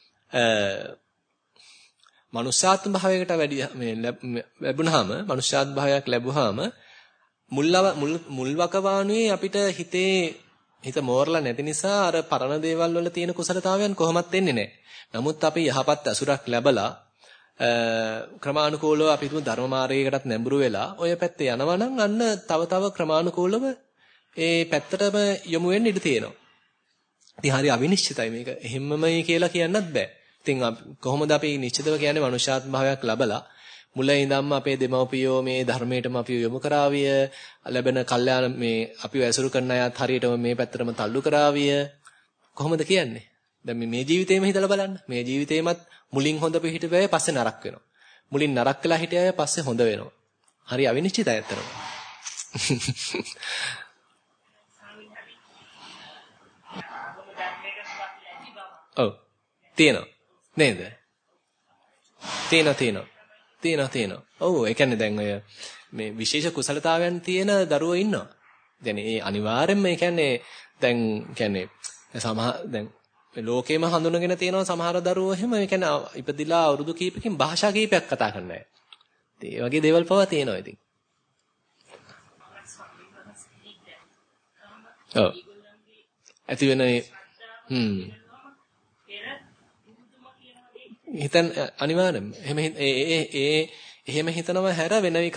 මනුෂ්‍යාත්ම භාවයකට වැඩි මේ ලැබුණාම මනුෂ්‍යාත්ම භාවයක් ලැබුවාම මුල් වකවානුවේ අපිට හිත මෝරලා නැති නිසා අර පරණ දේවල් වල තියෙන කුසලතාවයන් කොහොමත් එන්නේ නැහැ. නමුත් අපි යහපත් අසුරක් ලැබලා ක්‍රමානුකූලව අපි තුමු ධර්ම මාර්ගයකටත් නැඹුරු වෙලා ඔය පැත්තේ යනවා නම් අන්න තව ක්‍රමානුකූලව ඒ පැත්තටම යොමු වෙන්න ඉඩ තියෙනවා. ඉතින් හරි අවිනිශ්චිතයි මේක. එහෙම්මමයි කියලා කියන්නත් බෑ. ඉතින් කොහොමද අපි නිශ්චිතව කියන්නේ මනුෂ්‍යාත්ම භාවයක් ලබලා මුල ඉඳන්ම අපේ දෙමව්පියෝ මේ ධර්මයටම අපි යොමු කරාවිය ලැබෙන කල්යාණ මේ අපිව ඇසුරු කරන අයත් හරියටම මේ පැත්තටම තල්ලු කරාවිය කොහොමද කියන්නේ? දැන් මේ ජීවිතේම හිතලා බලන්න. මේ ජීවිතේමත් මුලින් හොඳ පිහිටුවේ පස්සේ නරක වෙනවා. මුලින් නරක වෙලා හිටියය පස්සේ හොඳ වෙනවා. හරි අවිනිශ්චිතයි ඇත්තටම. ඔව්. තියෙනවා. නේද? තියෙනවා. ඔව් ඒ කියන්නේ දැන් ඔය මේ විශේෂ කුසලතාවයන් තියෙන දරුවෝ ඉන්නවා. දැන් ඒ අනිවාර්යෙන්ම ඒ කියන්නේ දැන් කියන්නේ දැන් ලෝකෙම හඳුනගෙන තියෙනවා සමහර දරුවෝ එහෙම ඒ කියන්නේ ඉපදිලා අවුරුදු කීපකින් භාෂා කීපයක් කතා කරන්න අය. ඒ වගේ දේවල් පවා තියෙනවා ඉතින්. ඔව්. ඇති වෙන හිතන් අනිවාර්යෙන්ම එහෙම හිතනව හැර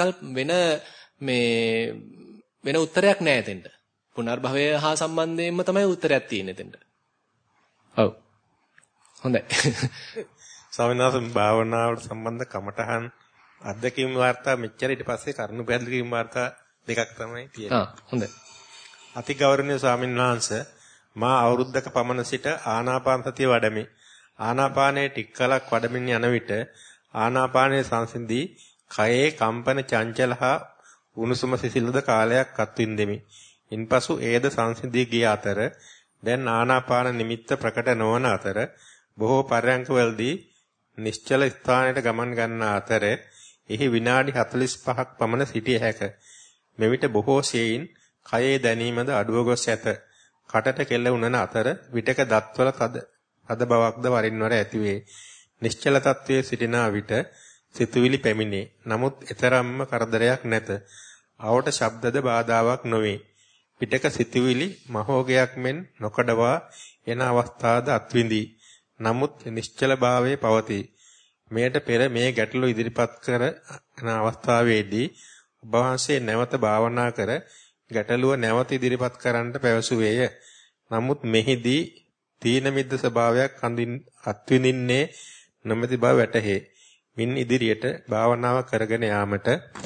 වෙන උත්තරයක් නැහැ එතෙන්ට. පුනර්භවය හා සම්බන්ධයෙන්ම තමයි උත්තරයක් තියෙන්නේ එතෙන්ට. ඔව්. හොඳයි. ස්වාමීන් වහන්සේ භාවනාවට සම්බන්ධ කමඨහන් අධ්‍යක්ීම් වාර්තා මෙච්චර ඊට පස්සේ කරුණු පැහැදිලි කිරීම වාර්තා දෙකක් තමයි තියෙන්නේ. හොඳයි. අතිගෞරවනීය ස්වාමීන් වහන්සේ මා අවුරුද්දක පමණ සිට ආනාපාන සතිය වඩමි. ආනාපානයේ ටික කලක් වඩමින් යන විට ආනාපානයේ සංසිඳී කයේ කම්පන චංචල හා උණුසුම සිසිලද කාලයක් අත්විඳෙමි. ඉන්පසු ඒද සංසිඳී ගිය අතර දැන් ආනාපාන නිමිත්ත ප්‍රකට නොවන අතර බොහෝ පරයන්කවලදී නිශ්චල ස්ථානයට ගමන් ගන්න අතර එහි විනාඩි 45ක් පමණ සිටිය හැක. මෙවිට බොහෝ සෙයින් කයේ දැනීමද අඩුව ගොස් ඇත. කටට කෙල උනන අතර විටක දත්වල තද බවක්ද වරින් වර ඇතිවේ. නිශ්චල තත්වයේ සිටින විට සිතුවිලි පැමිණේ. නමුත් ඊතරම්ම කරදරයක් නැත. අවට ශබ්දද බාධාවක් නොවේ. පිටක සිතුවිලි මහෝගයක් මෙන් නොකඩවා එන අවස්ථාද අත්විඳී. නමුත් නිශ්චල භාවයේ පවතී. මෙයට පෙර මේ ගැටලු ඉදිරිපත් කරන අවස්ථාවේදී ඔබ වහන්සේ නැවත භාවනා කර ගැටලුව නැවත ඉදිරිපත් කරන්නට පැවසුවේය. නමුත් මෙහිදී තීන මිද්ද ස්වභාවයක් අත්විඳින්නේ නොමැති බව වැටහේ. මින් ඉදිරියට භාවනාව කරගෙන යාමට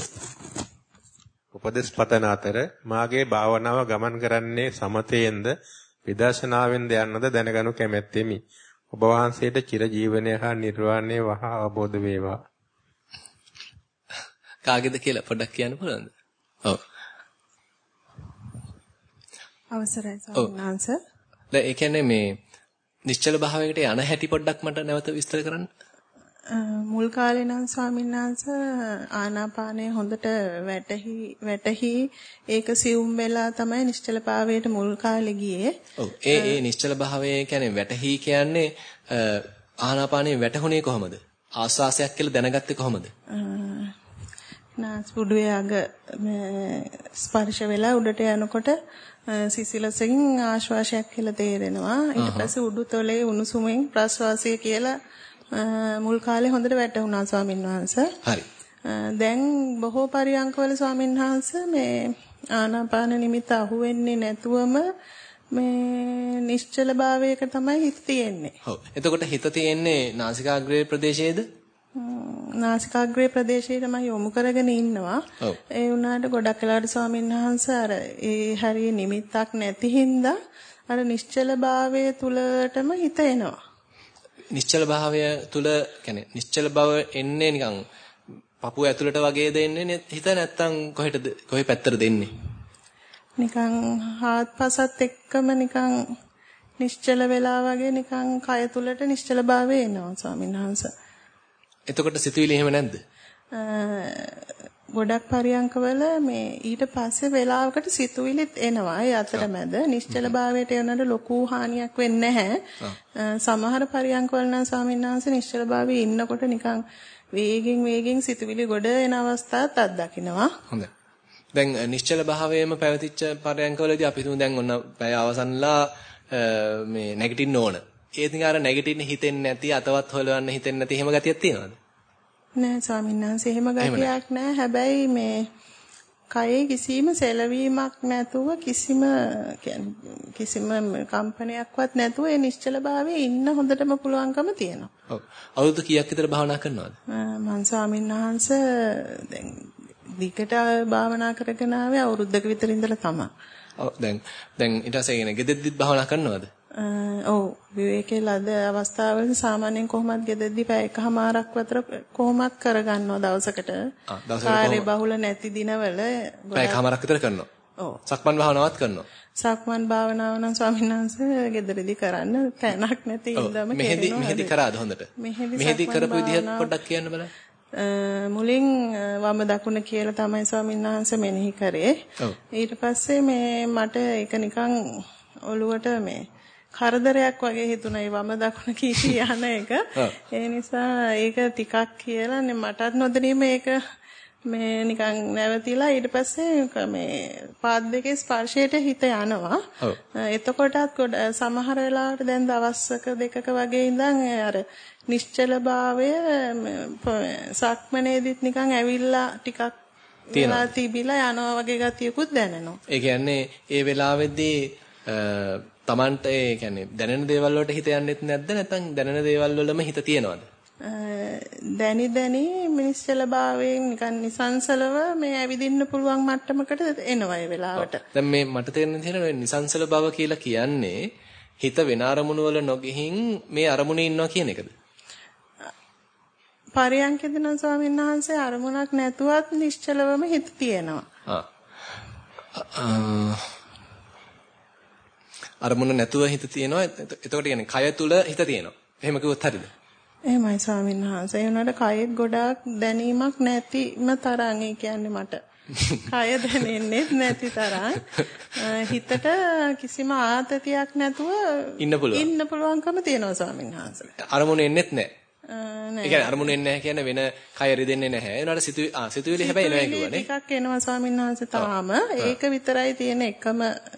උපදෙස් පතන අතර මාගේ භාවනාව ගමන් කරන්නේ සමතේන්ද විදර්ශනාවෙන්ද යන්නද දැනගනු කැමැත්තෙමි. ඔබ වහන්සේට චිර ජීවනය හා නිර්වාණය වහා අවබෝධ වේවා. කාගේද කියලා පොඩ්ඩක් කියන්න පුළුවන්ද? ඔව්. අවසරයි ස්වාමීන් වහන්සේ. දැන් ඒ කියන්නේ මේ නිශ්චල භාවයකට යන හැටි පොඩ්ඩක් මට නැවත විස්තර කරන්න. මුල් කාලේ නම් ස්වාමීන් වහන්සේ ආනාපානය හොඳට වැටහි ඒක සියුම් වෙලා තමයි නිශ්චල භාවයට මුල් කාලේ ගියේ. ඔව්. ඒ නිශ්චල භාවය කියන්නේ වැටහි කියන්නේ ආනාපානයේ වැටහුනේ කොහමද? ආස්වාසයක් කියලා දැනගත්තේ කොහමද? නාස්පුඩුවේ අග ස්පර්ශ වෙලා උඩට යනකොට සිසිලසකින් ආශ්වාසයක් කියලා තේරෙනවා. ඊට පස්සේ උඩුතොලේ උණුසුමෙන් ප්‍රශ්වාසය කියලා මුල් කාලේ හොඳට වැටුණා ස්වාමීන් වහන්සේ. හරි. දැන් බොහෝ පරියන්කවල ස්වාමීන් වහන්සේ මේ ආනාපාන නිමිත්ත අහුවෙන්නේ නැතුවම මේ නිශ්චල භාවයක තමයි හිත තියෙන්නේ. ඔව්. එතකොට හිත තියෙන්නේ නාසිකාග්‍රේ ප්‍රදේශයේද? නාසිකාග්‍රේ ප්‍රදේශයේ තමයි යොමු කරගෙන ඉන්නවා. ඒ වුණාට ගොඩක් වෙලාවට ස්වාමීන් වහන්සේ අර ඒ හරිය නිමිත්තක් නැති හින්දා අර නිශ්චල භාවය තුලටම හිත එනවා. නිශ්චල භාවය තුල කියන්නේ නිශ්චල බව එන්නේ නිකන් පපුව ඇතුළට වගේ දෙන්නේ හිත නැත්තම් කොහේ පැත්තට දෙන්නේ? නිකන් හාත්පසත් එක්කම නිකන් නිශ්චල වෙලා වගේ නිකන් කය තුලට නිශ්චල භාවය එනවා ස්වාමීන් වහන්සේ. එතකොට සිතුවිලි එහෙම නැද්ද? ගොඩක් පරියන්කවල මේ ඊට පස්සේ වෙලාවකට සිතුවිලිත් එනවා. ඒ අතරමැද නිශ්චල භාවයට යනකොට ලොකු හානියක් වෙන්නේ නැහැ. සමහර පරියන්කවල නම් ස්වාමීන් වහන්සේ නිශ්චල භාවයේ ඉන්නකොට නිකන් වේගෙන් සිතුවිලි ගොඩ එන අවස්ථාත් අත්දකින්නවා. හොඳයි. දැන් නිශ්චල භාවයේම පැවතිච්ච පරියන්කවලදී අපි තුන් දැන් ඔන්න පැය අවසන්ලා මේ නැගිටින්න ඕන. ඒ ඉතින් අර නැගිටින්න හිතෙන්නේ නැති අතවත් හොලවන්න හිතෙන්නේ නැති එහෙම ගතියක් තියෙනවද? නෑ ස්වාමීන් වහන්සේ එහෙම ගතියක් නෑ. හැබැයි මේ කයේ කිසිම සැලවීමක් නැතුව කිසිම කම්පනයක්වත් නැතුව ඒ නිශ්චලභාවයේ ඉන්න හොඳටම පුළුවන්කම තියෙනවා. ඔව්. අවුරුදු කීයක් විතර භාවනා කරනවද? මම ස්වාමීන් වහන්සේ දැන් දිගට භාවනා කරගෙන ආවේ අවුරුද්දක විතර ඉඳලා තමයි. ඔව් දැන් ඊට පස්සේ කියන්නේ ගෙදෙද්දිත් භාවනා කරනවද? ඔව් විවේකයේ ලද අවස්ථාවලදී සාමාන්‍යයෙන් කොහොමද ගෙදෙද්දි පැය එකමාරක් විතර කොහොමත් කරගන්නවා දවසකට. කාර්ය බහුල නැති දිනවල පැය එකමාරක් විතර කරනවා. ඔව්. සක්මන් භාවනාවත් කරනවා. සක්මන් භාවනාව නම් ස්වාමීන් වහන්සේ ගෙදරදී කරන්න තැනක් නැති ඉඳම කරනවා. මෙහෙදි කරාද හොඳට? මෙහෙදි කරපු විදිහ පොඩ්ඩක් කියන්න බලන්න. මුලින් වම දකුණ කියලා තමයි ස්වාමීන් වහන්සේ මෙනෙහි කරේ. ඊට පස්සේ මට ඒක නිකන් ඔළුවට කරදරයක් වගේ හිතුණා. වම දකුණ කී යන එක. ඒ නිසා ඒක ටිකක් කියලා මටත් නොදැනීම ඒක නිකන් නැවතිලා ඊට පස්සේ පාද දෙකේ ස්පර්ශයට හිත යනවා. එතකොටත් සමහර වෙලාවට දැන් දවස්ක දෙකක වගේ ඉඳන් අර නිශ්චලභාවය සක්මනේදිත් නිකන් ඇවිල්ලා ටිකක් තියලා තිබිලා යනවා වගේ ගතියකුත් දැනෙනවා. ඒ කියන්නේ ඒ වෙලාවේදී Tamanට ඒ කියන්නේ දැනෙන දේවල් වලට හිත යන්නෙත් නැද්ද නැත්නම් දැනෙන දේවල් වලම හිත තියනවද? දැනි නිශ්චලභාවයෙන් නිකන් නිසංසලව ඇවිදින්න පුළුවන් මට්ටමකට එනවා ඒ වෙලාවට. දැන් මට තේරෙන විදිහට නිසංසල බව කියලා කියන්නේ හිත වෙන අරමුණු වල නොගෙහින් මේ අරමුණේ ඉන්නවා කියන එකද? පරියන්කේදී නම් ස්වාමීන් වහන්සේ අරමුණක් නැතුවත් නිශ්චලවම හිත තියෙනවා. අරමුණ නැතුව හිත තියෙනවා. එතකොට කියන්නේ කය තුල හිත තියෙනවා. එහෙම කිව්වොත් හරියද? එහෙමයි ස්වාමීන් වහන්සේ. ඒ වුණාට කයෙත් ගොඩාක් දැනීමක් නැතිම තරම් ඒ කියන්නේ මට. කය දැනෙන්නේ නැති තරම් හිතට කිසිම ආතතියක් නැතුව ඉන්න පුළුවන්කම තියෙනවා ස්වාමීන් වහන්සේ. අරමුණ එන්නෙත් නැහැ. ඒ කියන්නේ අරමුණ එන්නේ නැහැ කියන්නේ වෙන කය රිදෙන්නේ නැහැ. ඒ උනාට සිතුවිලි හැබැයි එනවා කියවනේ. ටිකක් එනවා ස්වාමීන් වහන්සේ තාම. ඒක විතරයි තියෙන එකම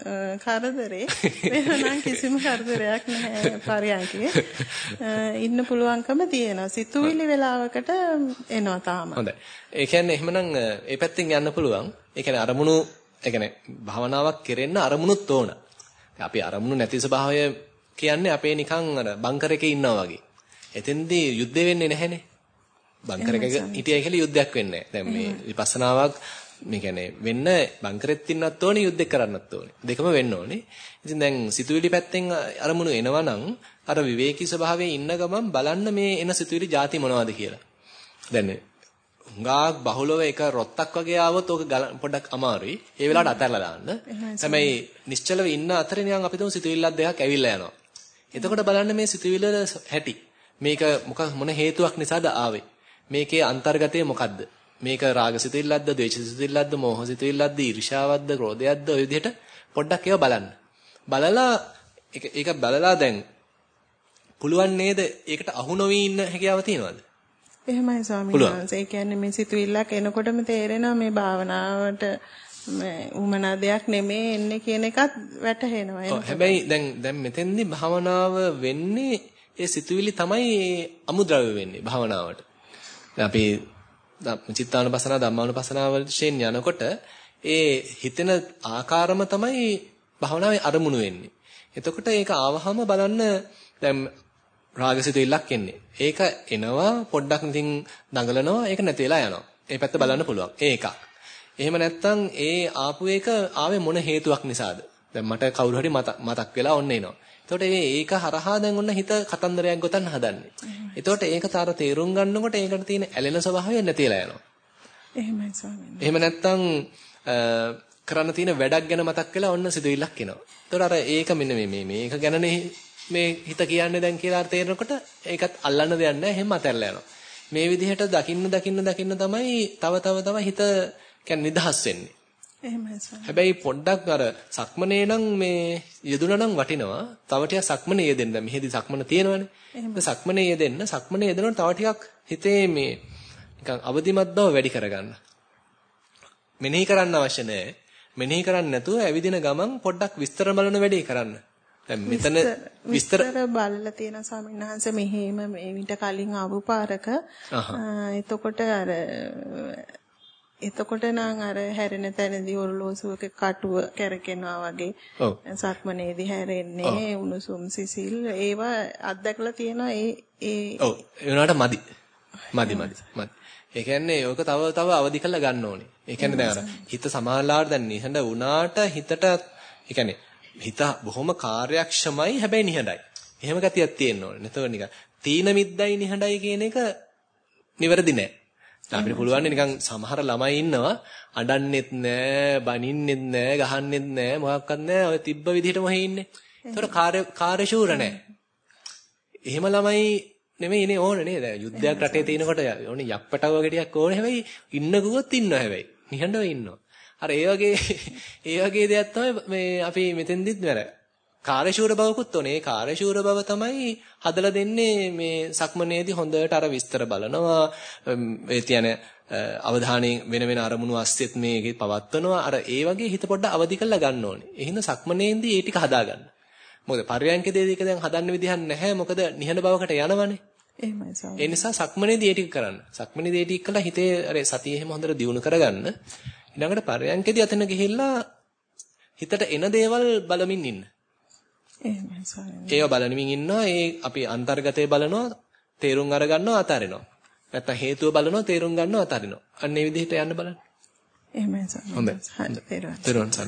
කරදරේ. වෙනනම් කිසිම කරදරයක් නැහැ පරියන්කේ. ඉන්න පුළුවන්කම තියෙනවා. සිතුවිලි වෙලාවකට එනවා තාම. හොඳයි. ඒ කියන්නේ එහෙමනම් ඒ පැත්තෙන් යන්න පුළුවන්. ඒ කියන්නේ අරමුණු ඒ කියන්නේ භවනාවක් කෙරෙන්න අරමුණුත් ඕන. අපි අරමුණු නැති ස්වභාවය කියන්නේ අපේ නිකන් අර බංකර් එකේ ඉන්නවා වගේ. එතෙන්දී යුද්ධ වෙන්නේ නැහනේ. බංකර් එකක හිටියයි කියලා යුද්ධයක් වෙන්නේ නැහැ. දැන් මේ විපස්සනාවක් මේ කියන්නේ වෙන්න බංකරෙත් ඉන්නත් ඕනේ යුද්ධ කරන්නත් ඕනේ. දෙකම වෙන්න ඕනේ. ඉතින් දැන් සිතුවිලි පැත්තෙන් අරමුණු එනවා නම් අර විවේකී ස්වභාවයේ ඉන්න ගමන් බලන්න මේ එන සිතුවිලි ಜಾති මොනවද කියලා. දැන් හුඟක් බහුලව එක රොත්තක් වගේ ආවොත් ඕක පොඩ්ඩක් අමාරුයි. ඒ වෙලාවට අතහැරලා දාන්න. හැබැයි නිශ්චලව ඉන්න අතරේ නිකන් අපි තුමු සිතුවිල්ලක් දෙකක් ඇවිල්ලා යනවා. එතකොට බලන්න මේ සිතුවිල්ල හැටි. මේක මොන හේතුවක් නිසාද ආවේ? මේකේ අන්තර්ගතය මොකද්ද? මේක රාගසිතිල්ලක්ද, ද්වේෂසිතිල්ලක්ද, මෝහසිතිල්ලක්ද, ඊර්ෂාවක්ද, ක්‍රෝධයක්ද ඔය විදිහට පොඩ්ඩක් ඒවා බලන්න. බලලා ඒක බලලා දැන් පුළුවන් නේද? ඒකට අහු නොවී ඉන්න හැකියාව තියෙනවද? එහෙමයි ස්වාමීන් වහන්සේ. ඒ කියන්නේ මේ සිතුවිල්ලක් එනකොටම තේරෙනවා මේ භාවනාවට උමනා දෙයක් නෙමෙයි එන්නේ කියන එකත් වැටහෙනවා. හැබැයි දැන් මෙතෙන්දී භාවනාව වෙන්නේ ඒ සිතුවිලි තමයි අමුද්‍රව්‍ය වෙන්නේ භාවනාවට. දැන් අපි චිත්තානුපස්සනා ධම්මානුපස්සනා වලට යනකොට ඒ හිතෙන ආකාරම තමයි භාවනාවේ අරමුණු වෙන්නේ. එතකොට ඒක ආවහම බලන්න දැන් රාගසිතුවිල්ලක් එන්නේ. ඒක එනවා පොඩ්ඩක් ඉතින් දඟලනවා ඒක නැති වෙලා යනවා. ඒ පැත්ත බලන්න පුළුවන්. ඒ එකක්. එහෙම නැත්නම් ඒ ආපු එක ආවේ මොන හේතුවක් නිසාද? දැන් මට කවුරු හරි මතක් වෙලා ඔන්න එනවා. එතකොට ඒක හරහා දැන් ඔන්න හිත කතන්දරයක් ගොතන්න හදන්නේ. එතකොට ඒක තර තේරුම් ගන්නකොට ඒකට තියෙන ඇලෙන ස්වභාවය නැතිලා යනවා. එහෙමයි ස්වාමීනි. එහෙම නැත්නම් කරන්න තියෙන වැඩක් ගැන මතක් වෙලා ඔන්න සිතුවිල්ලක් එනවා. එතකොට අර ඒක මෙන්න මේක ගැනනේ මේ හිත කියන්නේ දැන් කියලා තේරෙනකොට ඒකත් අල්ලන්න දෙයක් නැහැ. එහෙම අතහැරලා යනවා. මේ විදිහට දකින්න තමයි තව හිත කියන්නේ නිදහස් වෙන්නේ. එහෙමයි ස්වාමීනි. හැබැයි පොඩ්ඩක් අර සක්මනේ නම් මේ යෙදුණා නම් වටිනවා. තව ටිකක් සක්මනේ යෙදෙන්න. මෙහෙදි සක්මන තියෙනවනේ. සක්මනේ යෙදෙන්න. සක්මනේ යෙදෙනකොට තව ටිකක් හිතේ මේ නිකන් අවදිමත් බව වැඩි කරගන්න. මෙනෙහි කරන්න අවශ්‍ය නැහැ. මෙනෙහි කරන්නේ නැතුව ඇවිදින ගමන් පොඩ්ඩක් විස්තර බලන වැඩේ කරන්න. දැන් මෙතන විස්තර බලලා තියෙන ස්වාමීන් වහන්සේ මෙහෙම මේ විතර කලින් ආපු පාරක එතකොට අර එතකොට නම් අර හැරෙන තැනදී ඔරලෝසුවක කටුව කැරකෙනවා වගේ. සක්මනේදී හැරෙන්නේ උණුසුම් සිසිල් ඒවා අත්දැකලා තියෙනවා ඒ ඔව් ඒ වුණාට මදි. ඒ කියන්නේ ඕක තව අවදි කරලා ගන්න ඕනේ. ඒ කියන්නේ දැන් අර හිත සමාහලාට දැන් නිහඬ වුණාට හිතට ඒ කියන්නේ හිත බොහොම කාර්යක්ෂමයි හැබැයි නිහඬයි. එහෙම ගතියක් තියෙන්න ඕනේ. නැතෝ නිකන් තීන මිද්දයි නිහඬයි කියන එක නිවැරදි නෑ. අපිට පුළුවන් නිකන් සමහර ළමයි ඉන්නවා අඬන්නෙත් නෑ, බනින්නෙත් නෑ, ගහන්නෙත් නෑ, මොකක්වත් නෑ. ඔය තිබ්බ විදිහටම ඔහේ ඉන්නේ. ඒතකොට කාර්යශූර නෑ. එහෙම ළමයි නෙමෙයිනේ ඕනේ නේද? යුද්ධයක් රටේ තියෙනකොට ඕනේ යක්පටව ගෙඩියක් ඕනේ. හැබැයි ඉන්න ගුවොත් ඉන්නවා හැබැයි. නිහඬව ඉන්නවා. අර ඒ වගේ දෙයක් තමයි මේ අපි මෙතෙන්දිත් නේද? කාර්යශූර බවකුත් ඕනේ. ඒ කාර්යශූර බව තමයි හදලා දෙන්නේ මේ සක්මනේදී හොඳට අර විස්තර බලනවා. ඒ කියන්නේ අවධානයෙන් වෙන අරමුණු අස්සෙත් මේකේ පවත්වනවා. අර ඒ වගේ හිත පොඩ්ඩක් අවදි කරලා ගන්න ඕනේ. එහෙනම් සක්මනේදී ඒ ටික හදාගන්න. මොකද පර්යංකයේදී ඒක දැන් හදන්න විදිහක් නැහැ. මොකද නිහඬ බවකට යනවනේ. එහෙමයි සාම. ඒ නිසා සක්මනේදී ඒ ටික කරන්න. සක්මනේදී ඒ ටික කළා හිතේ අර සතිය එහෙම හොඳට දියුණු කරගන්න. ඊළඟට පර්යංකයේදී අතන ගිහිල්ලා හිතට එන දේවල් බලමින් ඉන්න. එහෙමයි සාම. ඒව බලමින් ඉන්නවා. ඒ අපි අන්තර්ගතය බලනවා, තේරුම් අරගන්නවා, අතාරිනවා. නැත්තම් හේතුව බලනවා, තේරුම් ගන්නවා, අතාරිනවා. අන්න ඒ විදිහට යන්න බලන්න. එහෙමයි සාම. හොඳයි. තේරුම් ගන්න.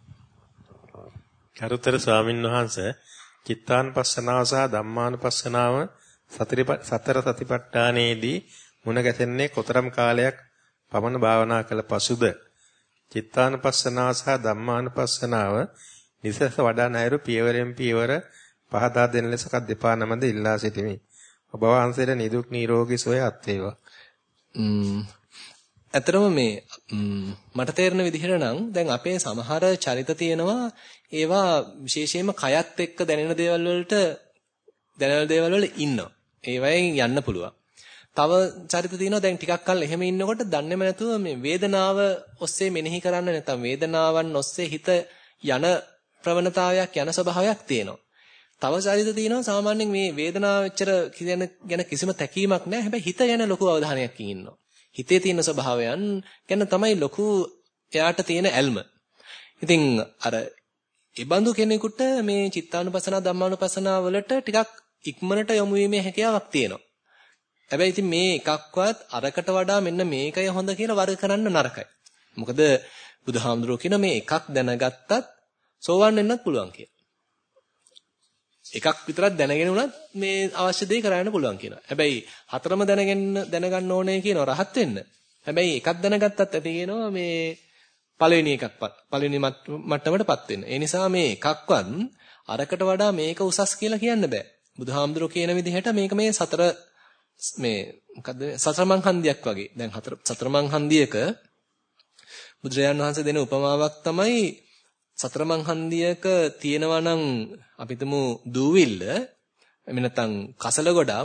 කරුතර ස්වාමින් වහන්සේ චිත්තානුපස්සනාව සහ ධම්මානුපස්සනාව සතර සතිපට්ඨානයේදී මුණ ගැසෙන්නේ කොතරම් කාලයක් පමණ භාවනා කළ පසුද? චිත්තානුපස්සනාව සහ ධම්මානුපස්සනාව නිසස වඩා නැරු පියවරෙන් පියවර පහදා දෙන ලෙස දෙපා නමද ඉල්ලා සිටිමි. ඔබ වහන්සේට නිදුක් නිරෝගී සුවය අත් වේවා. ඇත්තටම මේ මට තේරෙන විදිහට නම් දැන් අපේ සමහර චරිත තියෙනවා ඒවා විශේෂයෙන්ම කයත් එක්ක දැනෙන දේවල් වල ඉන්නවා. ඒවයෙන් යන්න පුළුවන්. තව චරිත තියෙනවා දැන් ටිකක් කල් එහෙම ඉන්නකොට දන්නේම නැතුව මේ වේදනාව ඔස්සේ මෙනෙහි කරන්න නැත්නම් වේදනාවන් ඔස්සේ හිත යන ප්‍රවණතාවයක් යන ස්වභාවයක් තියෙනවා. තව චරිත තියෙනවා සාමාන්‍යයෙන් මේ වේදනාව එච්චර ගැන කිසිම තැකීමක් නැහැ. හැබැයි හිත ගැන ලොකු අවධානයකින් ඉන්නවා. හිතේ තියෙන ස්වභාවයන් ගැන තමයි ලොකු එයාට තියෙන ඇල්ම. ඉතින් අර ඉබඳු කෙනෙකුට මේ චිත්තානුපස්සනා ධම්මානුපස්සනා වලට ටිකක් ඉක්මනට යොමු වීමේ හැකියාවක් තියෙනවා. හැබැයි ඉතින් මේ එකක්වත් අරකට වඩා මෙන්න මේකය හොඳ කියලා වර්ග කරන්න නරකයි. මොකද බුදුහාමුදුරුවෝ කියන මේ එකක් දැනගත්තත් සෝවන් වෙන්නත් පුළුවන් කියලා. එකක් විතරක් දැනගෙන උනත් මේ අවශ්‍ය දේ කරන්න පුළුවන් කියනවා. හැබැයි හතරම දැනගන්න ඕනේ කියනවා රහත් වෙන්න. හැබැයි එකක් දැනගත්තත් ඇති කියනවා මේ පළවෙනි මට්ටමටපත් වෙන්න. ඒ නිසා මේ එකක්වත් අරකට වඩා මේක උසස් කියලා කියන්න බෑ. බුදුහාමුදුරුවෝ කියන විදිහට මේක මේ සතර මං හන්දියක් වගේ. දැන් සතර මං හන්දියක බුදුරජාණන් වහන්සේ දෙන උපමාවක් තමයි සතර මං හන්දියක තියෙනවා නම් අපි හිතමු දූවිල්ල එහෙම නැත්නම් කසල ගොඩක්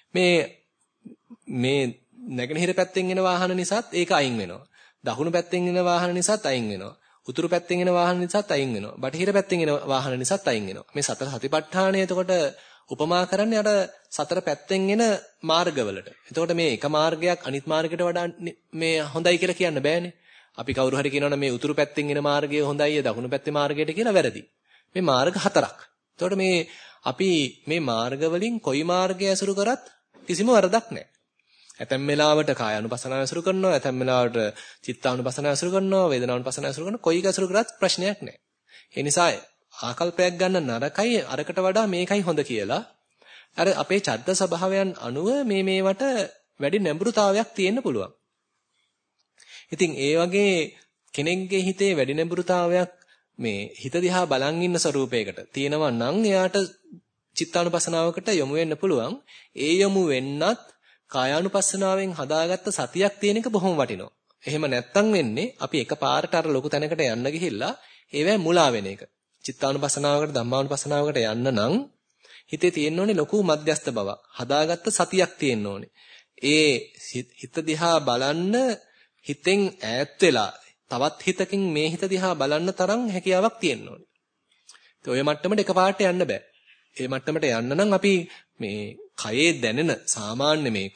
මේ නැගෙනහිර පැත්තෙන් එන වාහන නිසාත් ඒක අයින් වෙනවා. දකුණු පැත්තෙන් එන වාහන නිසාත් අයින් වෙනවා. උතුරු පැත්තෙන් එන වාහන නිසාත් අයින් වෙනවා. බටහිර පැත්තෙන් එන වාහන නිසාත් අයින් වෙනවා. මේ සතර සතිපට්ඨානය එතකොට උපමා කරන්නේ අර සතර පැත්තෙන් එන මාර්ගවලට. එතකොට මේ එක මාර්ගයක් අනිත් මාර්ගයට වඩා මේ හොඳයි කියලා කියන්න බෑනේ. අපි කවුරු හරි කියනවනේ මේ උතුරු පැත්තෙන් එන මාර්ගය හොඳයි දකුණු පැත්තේ මාර්ගයට කියලා වැරදි. මේ මාර්ග හතරක්. එතකොට මේ අපි මේ මාර්ග වලින් කොයි මාර්ගය ඇසුරු කරත් කිසිම වරදක් නැහැ. ඇතැම් වෙලාවට කායානුපස්සනාව ඇසුරු කරනවා, ඇතැම් වෙලාවට චිත්තානුපස්සනාව ඇසුරු කරනවා, වේදනානුපස්සනාව ඇසුරු කරනවා. කොයි එක ඇසුරු කරත් ප්‍රශ්නයක් නැහැ. ඒ නිසා ආකල්පයක් ගන්න නරකයි අරකට වඩා මේකයි හොඳ කියලා. අර අපේ චද්ද ස්වභාවයන් අනුව මේවට වැඩි නැඹුරුතාවයක් තියෙන්න පුළුවන්. ඉතින් ඒ වගේ කෙනෙක්ගේ හිතේ වැඩි නැඹුරුතාවයක් මේ හිත දිහා බලන් ඉන්න ස්වරූපයකට තියෙනවා නම් එයාට චිත්තානුපස්සනාවකට යොමු වෙන්න පුළුවන්. ඒ යොමු වෙන්නත් කායානුපස්සනාවෙන් හදාගත්ත සතියක් තියෙන එක බොහොම වටිනවා. එහෙම නැත්තම් වෙන්නේ අපි එකපාරට අර ලොකු තැනකට යන්න ගිහිල්ලා ඒවැ මුලා වෙන එක. චිත්තානුපස්සනාවකට ධම්මානුපස්සනාවකට යන්න නම් හිතේ තියෙන්න ඕනේ ලොකු මධ්‍යස්ත බවක්. හදාගත්ත සතියක් තියෙන්න ඕනේ. ඒ හිත දිහා බලන්න හිතෙන් ඈත් වෙලා තවත් හිතකින් මේ හිත දිහා බලන්න තරම් හැකියාවක් තියෙන්න ඕනේ. ඒ ඔය මට්ටමට එකපාරට යන්න බෑ. ඒ මට්ටමට යන්න නම් අපි මේ කයේ දැනෙන සාමාන්‍ය මේ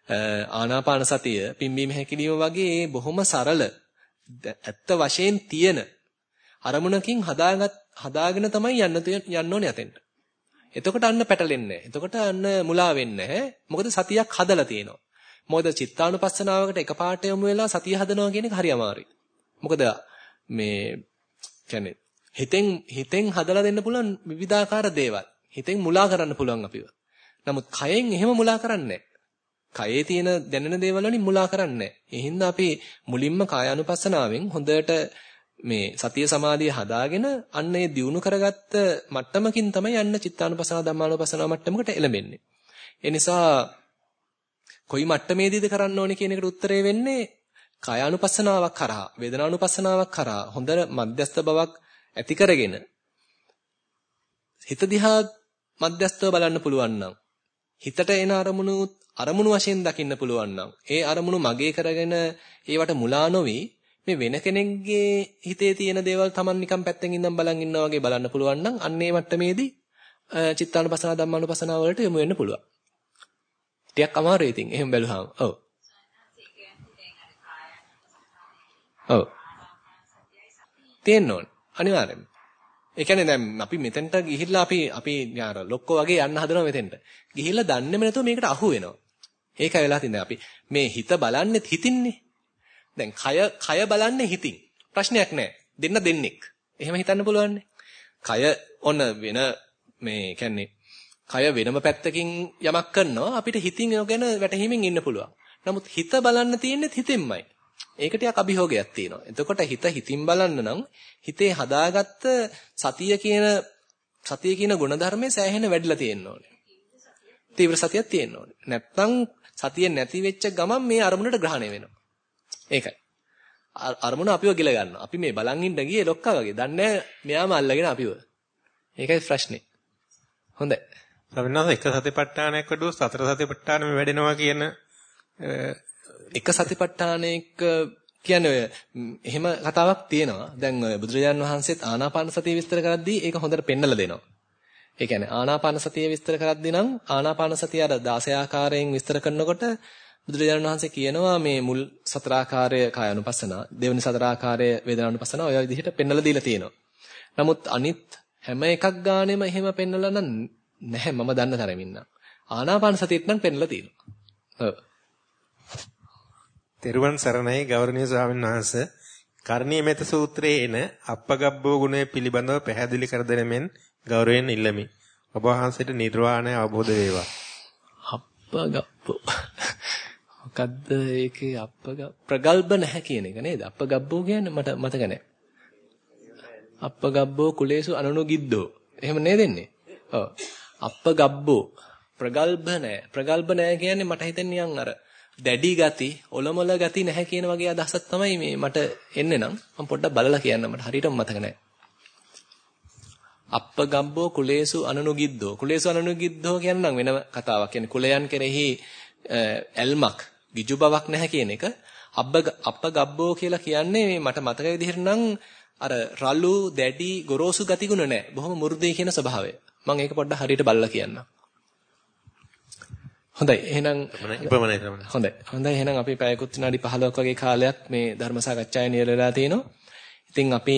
ආනාපාන සතිය පිම්බීම හැකිලිම වගේ බොහොම සරල ඇත්ත වශයෙන් තියෙන අරමුණකින් හදාගෙන තමයි යන්න ඕනේ යතෙන්ට. එතකොට අන්න පැටලෙන්නේ නැහැ. එතකොට අන්න මුලා වෙන්නේ නැහැ. මොකද සතියක් හදලා තියෙනවා. මොකද චිත්තානුපස්සනාවකට එකපාරට යමු වෙලා සතිය හදනවා කියන එක හරි අමාරුයි. මොකද මේ කියන්නේ හිතෙන් හදලා දෙන්න පුළුවන් විවිධාකාර දේවල්. හිතෙන් මුලා කරන්න පුළුවන් අපිව. නමුත් කයෙන් එහෙම මුලා කරන්නේ නැහැ. කයේ තියෙන දැනෙන දේවල් වලින් මුලා කරන්නේ නැහැ. ඒ හින්දා අපි මුලින්ම කායානුපස්සනාවෙන් හොඳට මේ සතිය සමාධිය හදාගෙන අන්න ඒ දියුණු කරගත්ත මට්ටමකින් තමයි යන්න චිත්තානුපස්සනාව ධම්මානුපස්සනාව මට්ටමකට එළඹෙන්නේ. ඒ නිසා කොයි මට්ටමේදීද කරන්න ඕනේ කියන එකට උත්තරේ වෙන්නේ කායානුපස්සනාවක් කරා වේදනානුපස්සනාවක් කරා හොඳ මධ්‍යස්ථ බවක් ඇති කරගෙන හිත දිහා මධ්‍යස්ථව බලන්න පුළුවන් නම් හිතට එන අරමුණු වශයෙන් දකින්න පුළුවන් නම් ඒ අරමුණු මගේ කරගෙන ඒවට මුලා නොවි මේ වෙන කෙනෙක්ගේ හිතේ තියෙන දේවල් Taman නිකන් පැත්තෙන් ඉඳන් බලන් ඉන්නා වගේ බලන්න පුළුවන් නම් අන්න ඒ මට්ටමේදී චිත්තානුපස්සනාව ධම්මානුපස්සනාව වලට යොමු වෙන්න පුළුවන්. ටිකක් අමාරුයි ඉතින් එහෙම බැලුවාම. ඔව්. ඔව්. තියෙන්න ඕනේ. අනිවාර්යෙන්ම. ඒ කියන්නේ දැන් අපි මෙතෙන්ට ගිහිල්ලා අපි යාර ලොක්කෝ වගේ යන්න හදනවා මෙතෙන්ට. ගිහිල්ලා දන්නේම නැතුව මේකට අහු වෙනවා. ඒකයි වෙලා තින්නේ අපි මේ හිත බලන්නේ හිතින්නේ. දැන් කය බලන්නේ හිතින්. ප්‍රශ්නයක් නැහැ. දෙන්නෙක්. එහෙම හිතන්න පුළුවන්නේ. කය ඔන්න වෙන මේ කියන්නේ කය වෙනම පැත්තකින් යමක් කරනවා අපිට හිතින් ඒක ගැන වැටහීමෙන් ඉන්න පුළුවන්. නමුත් හිත බලන්න තියෙන්නේ හිතෙන්මයි. ඒක ටිකක් අභියෝගයක් තියෙනවා. එතකොට හිතින් බලන්න නම් හිතේ හදාගත්ත සතිය කියන ගුණධර්මයේ සෑහෙන වැඩිලා තියෙන්න ඕනේ. තීව්‍ර සතියක් තියෙන්න ඕනේ. නැත්නම් සතිය නැති වෙච්ච ගමන් මේ අරමුණට ග්‍රහණය වෙනවා. ඒකයි. අරමුණ අපිව ගිල ගන්නවා. අපි මේ බලන් ඉන්න ගියේ ලොක්කා වගේ. දන්නේ මෙයාම අල්ලගෙන අපිව. ඒකයි ප්‍රශ්නේ. හොඳයි. සමිනාස එක සතිපට්ඨානයක් වඩුව සතර සතිපට්ඨානෙම වැඩෙනවා කියන එක සතිපට්ඨානයක කියන්නේ එහෙම කතාවක් තියෙනවා. දැන් බුදුරජාන් වහන්සේත් ආනාපාන සතිය විස්තර කරද්දී ඒක හොඳට පෙන්නලා දෙනවා. ඒ කියන්නේ ආනාපාන සතිය විස්තර කරද්දී නම් ආනාපාන සතිය අර 16 ආකාරයෙන් විස්තර කරනකොට බුදුරජාණන් වහන්සේ කියනවා මේ මුල් සතර ආකාරය කායानुපස්සනා, දෙවෙනි සතර ආකාරය වේදනානුපස්සනා ඔය විදිහට පෙන්නලා දීලා තියෙනවා. නමුත් අනිත් හැම එකක් ගානෙම එහෙම පෙන්නලා නැහැ මම දන්න තරමින් නම්. ආනාපාන සතියෙත් නම් පෙන්නලා තියෙනවා. ඔව්. තෙරුවන් සරණයි ගෞරවනීය ස්වාමීන් වහන්සේ. කර්ණීය මෙත සූත්‍රයේ එන අප්පගබ්බෝ ගුණය පිළිබඳව පැහැදිලි කර දෙනෙමින් ගෞරවයෙන් ඉල්ලමි. ඔබ වහන්සේට නිර්වාණය අවබෝධ වේවා. අප්පගබ්බෝ මොකද්ද ඒකේ ප්‍රගල්භ නැහැ කියන එක නේද? අප්පගබ්බෝ කියන්නේ මට මතක නැහැ. අප්පගබ්බෝ කුලේසු අනනුගිද්දෝ. එහෙම නේද එන්නේ? ඔව්. අප්පගබ්බෝ ප්‍රගල්භ නැහැ. ප්‍රගල්භ නැහැ කියන්නේ මට හිතෙන්නේ නිකන් අර දැඩි ගති, ඔලොමල ගති නැහැ කියන වගේ අදහසක් තමයි මේ මට එන්නේ නම් මම පොඩ්ඩක් බලලා කියන්න මට හරියටම මතක නැහැ. අප්පගබ්බෝ කුලේසු අනනුගිද්දෝ. කුලේසු අනනුගිද්දෝ කියන නම් වෙනම කතාවක්. කියන්නේ කුලයන් කෙරෙහි ඇල්මක්, ගිජු බවක් නැහැ කියන එක. අප්පගබ්බෝ කියලා කියන්නේ මේ මට මතක විදිහට නම් අර රළු, දැඩි, ගොරෝසු ගති ගුණ නැහැ. බොහොම මෘදුයි කියන ස්වභාවය. මම ඒක පොඩ්ඩක් හරියට බලලා කියන්නම්. හොඳයි එහෙනම් හොඳයි එහෙනම් අපි පැයකුත් විනාඩි 15ක් වගේ කාලයක් මේ ධර්ම සාකච්ඡාවේ නිරතලා තිනවා. ඉතින් අපි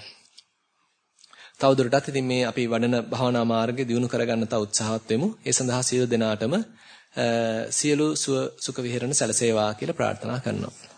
තවදුරටත් ඉතින් මේ අපි වඩන භාවනා මාර්ගය දියුණු කරගන්න තව උත්සාහවත් වෙමු. ඒ සඳහා සියලු දෙනාටම සියලු සුඛ විහරණ සැලසේවා කියලා ප්‍රාර්ථනා කරනවා.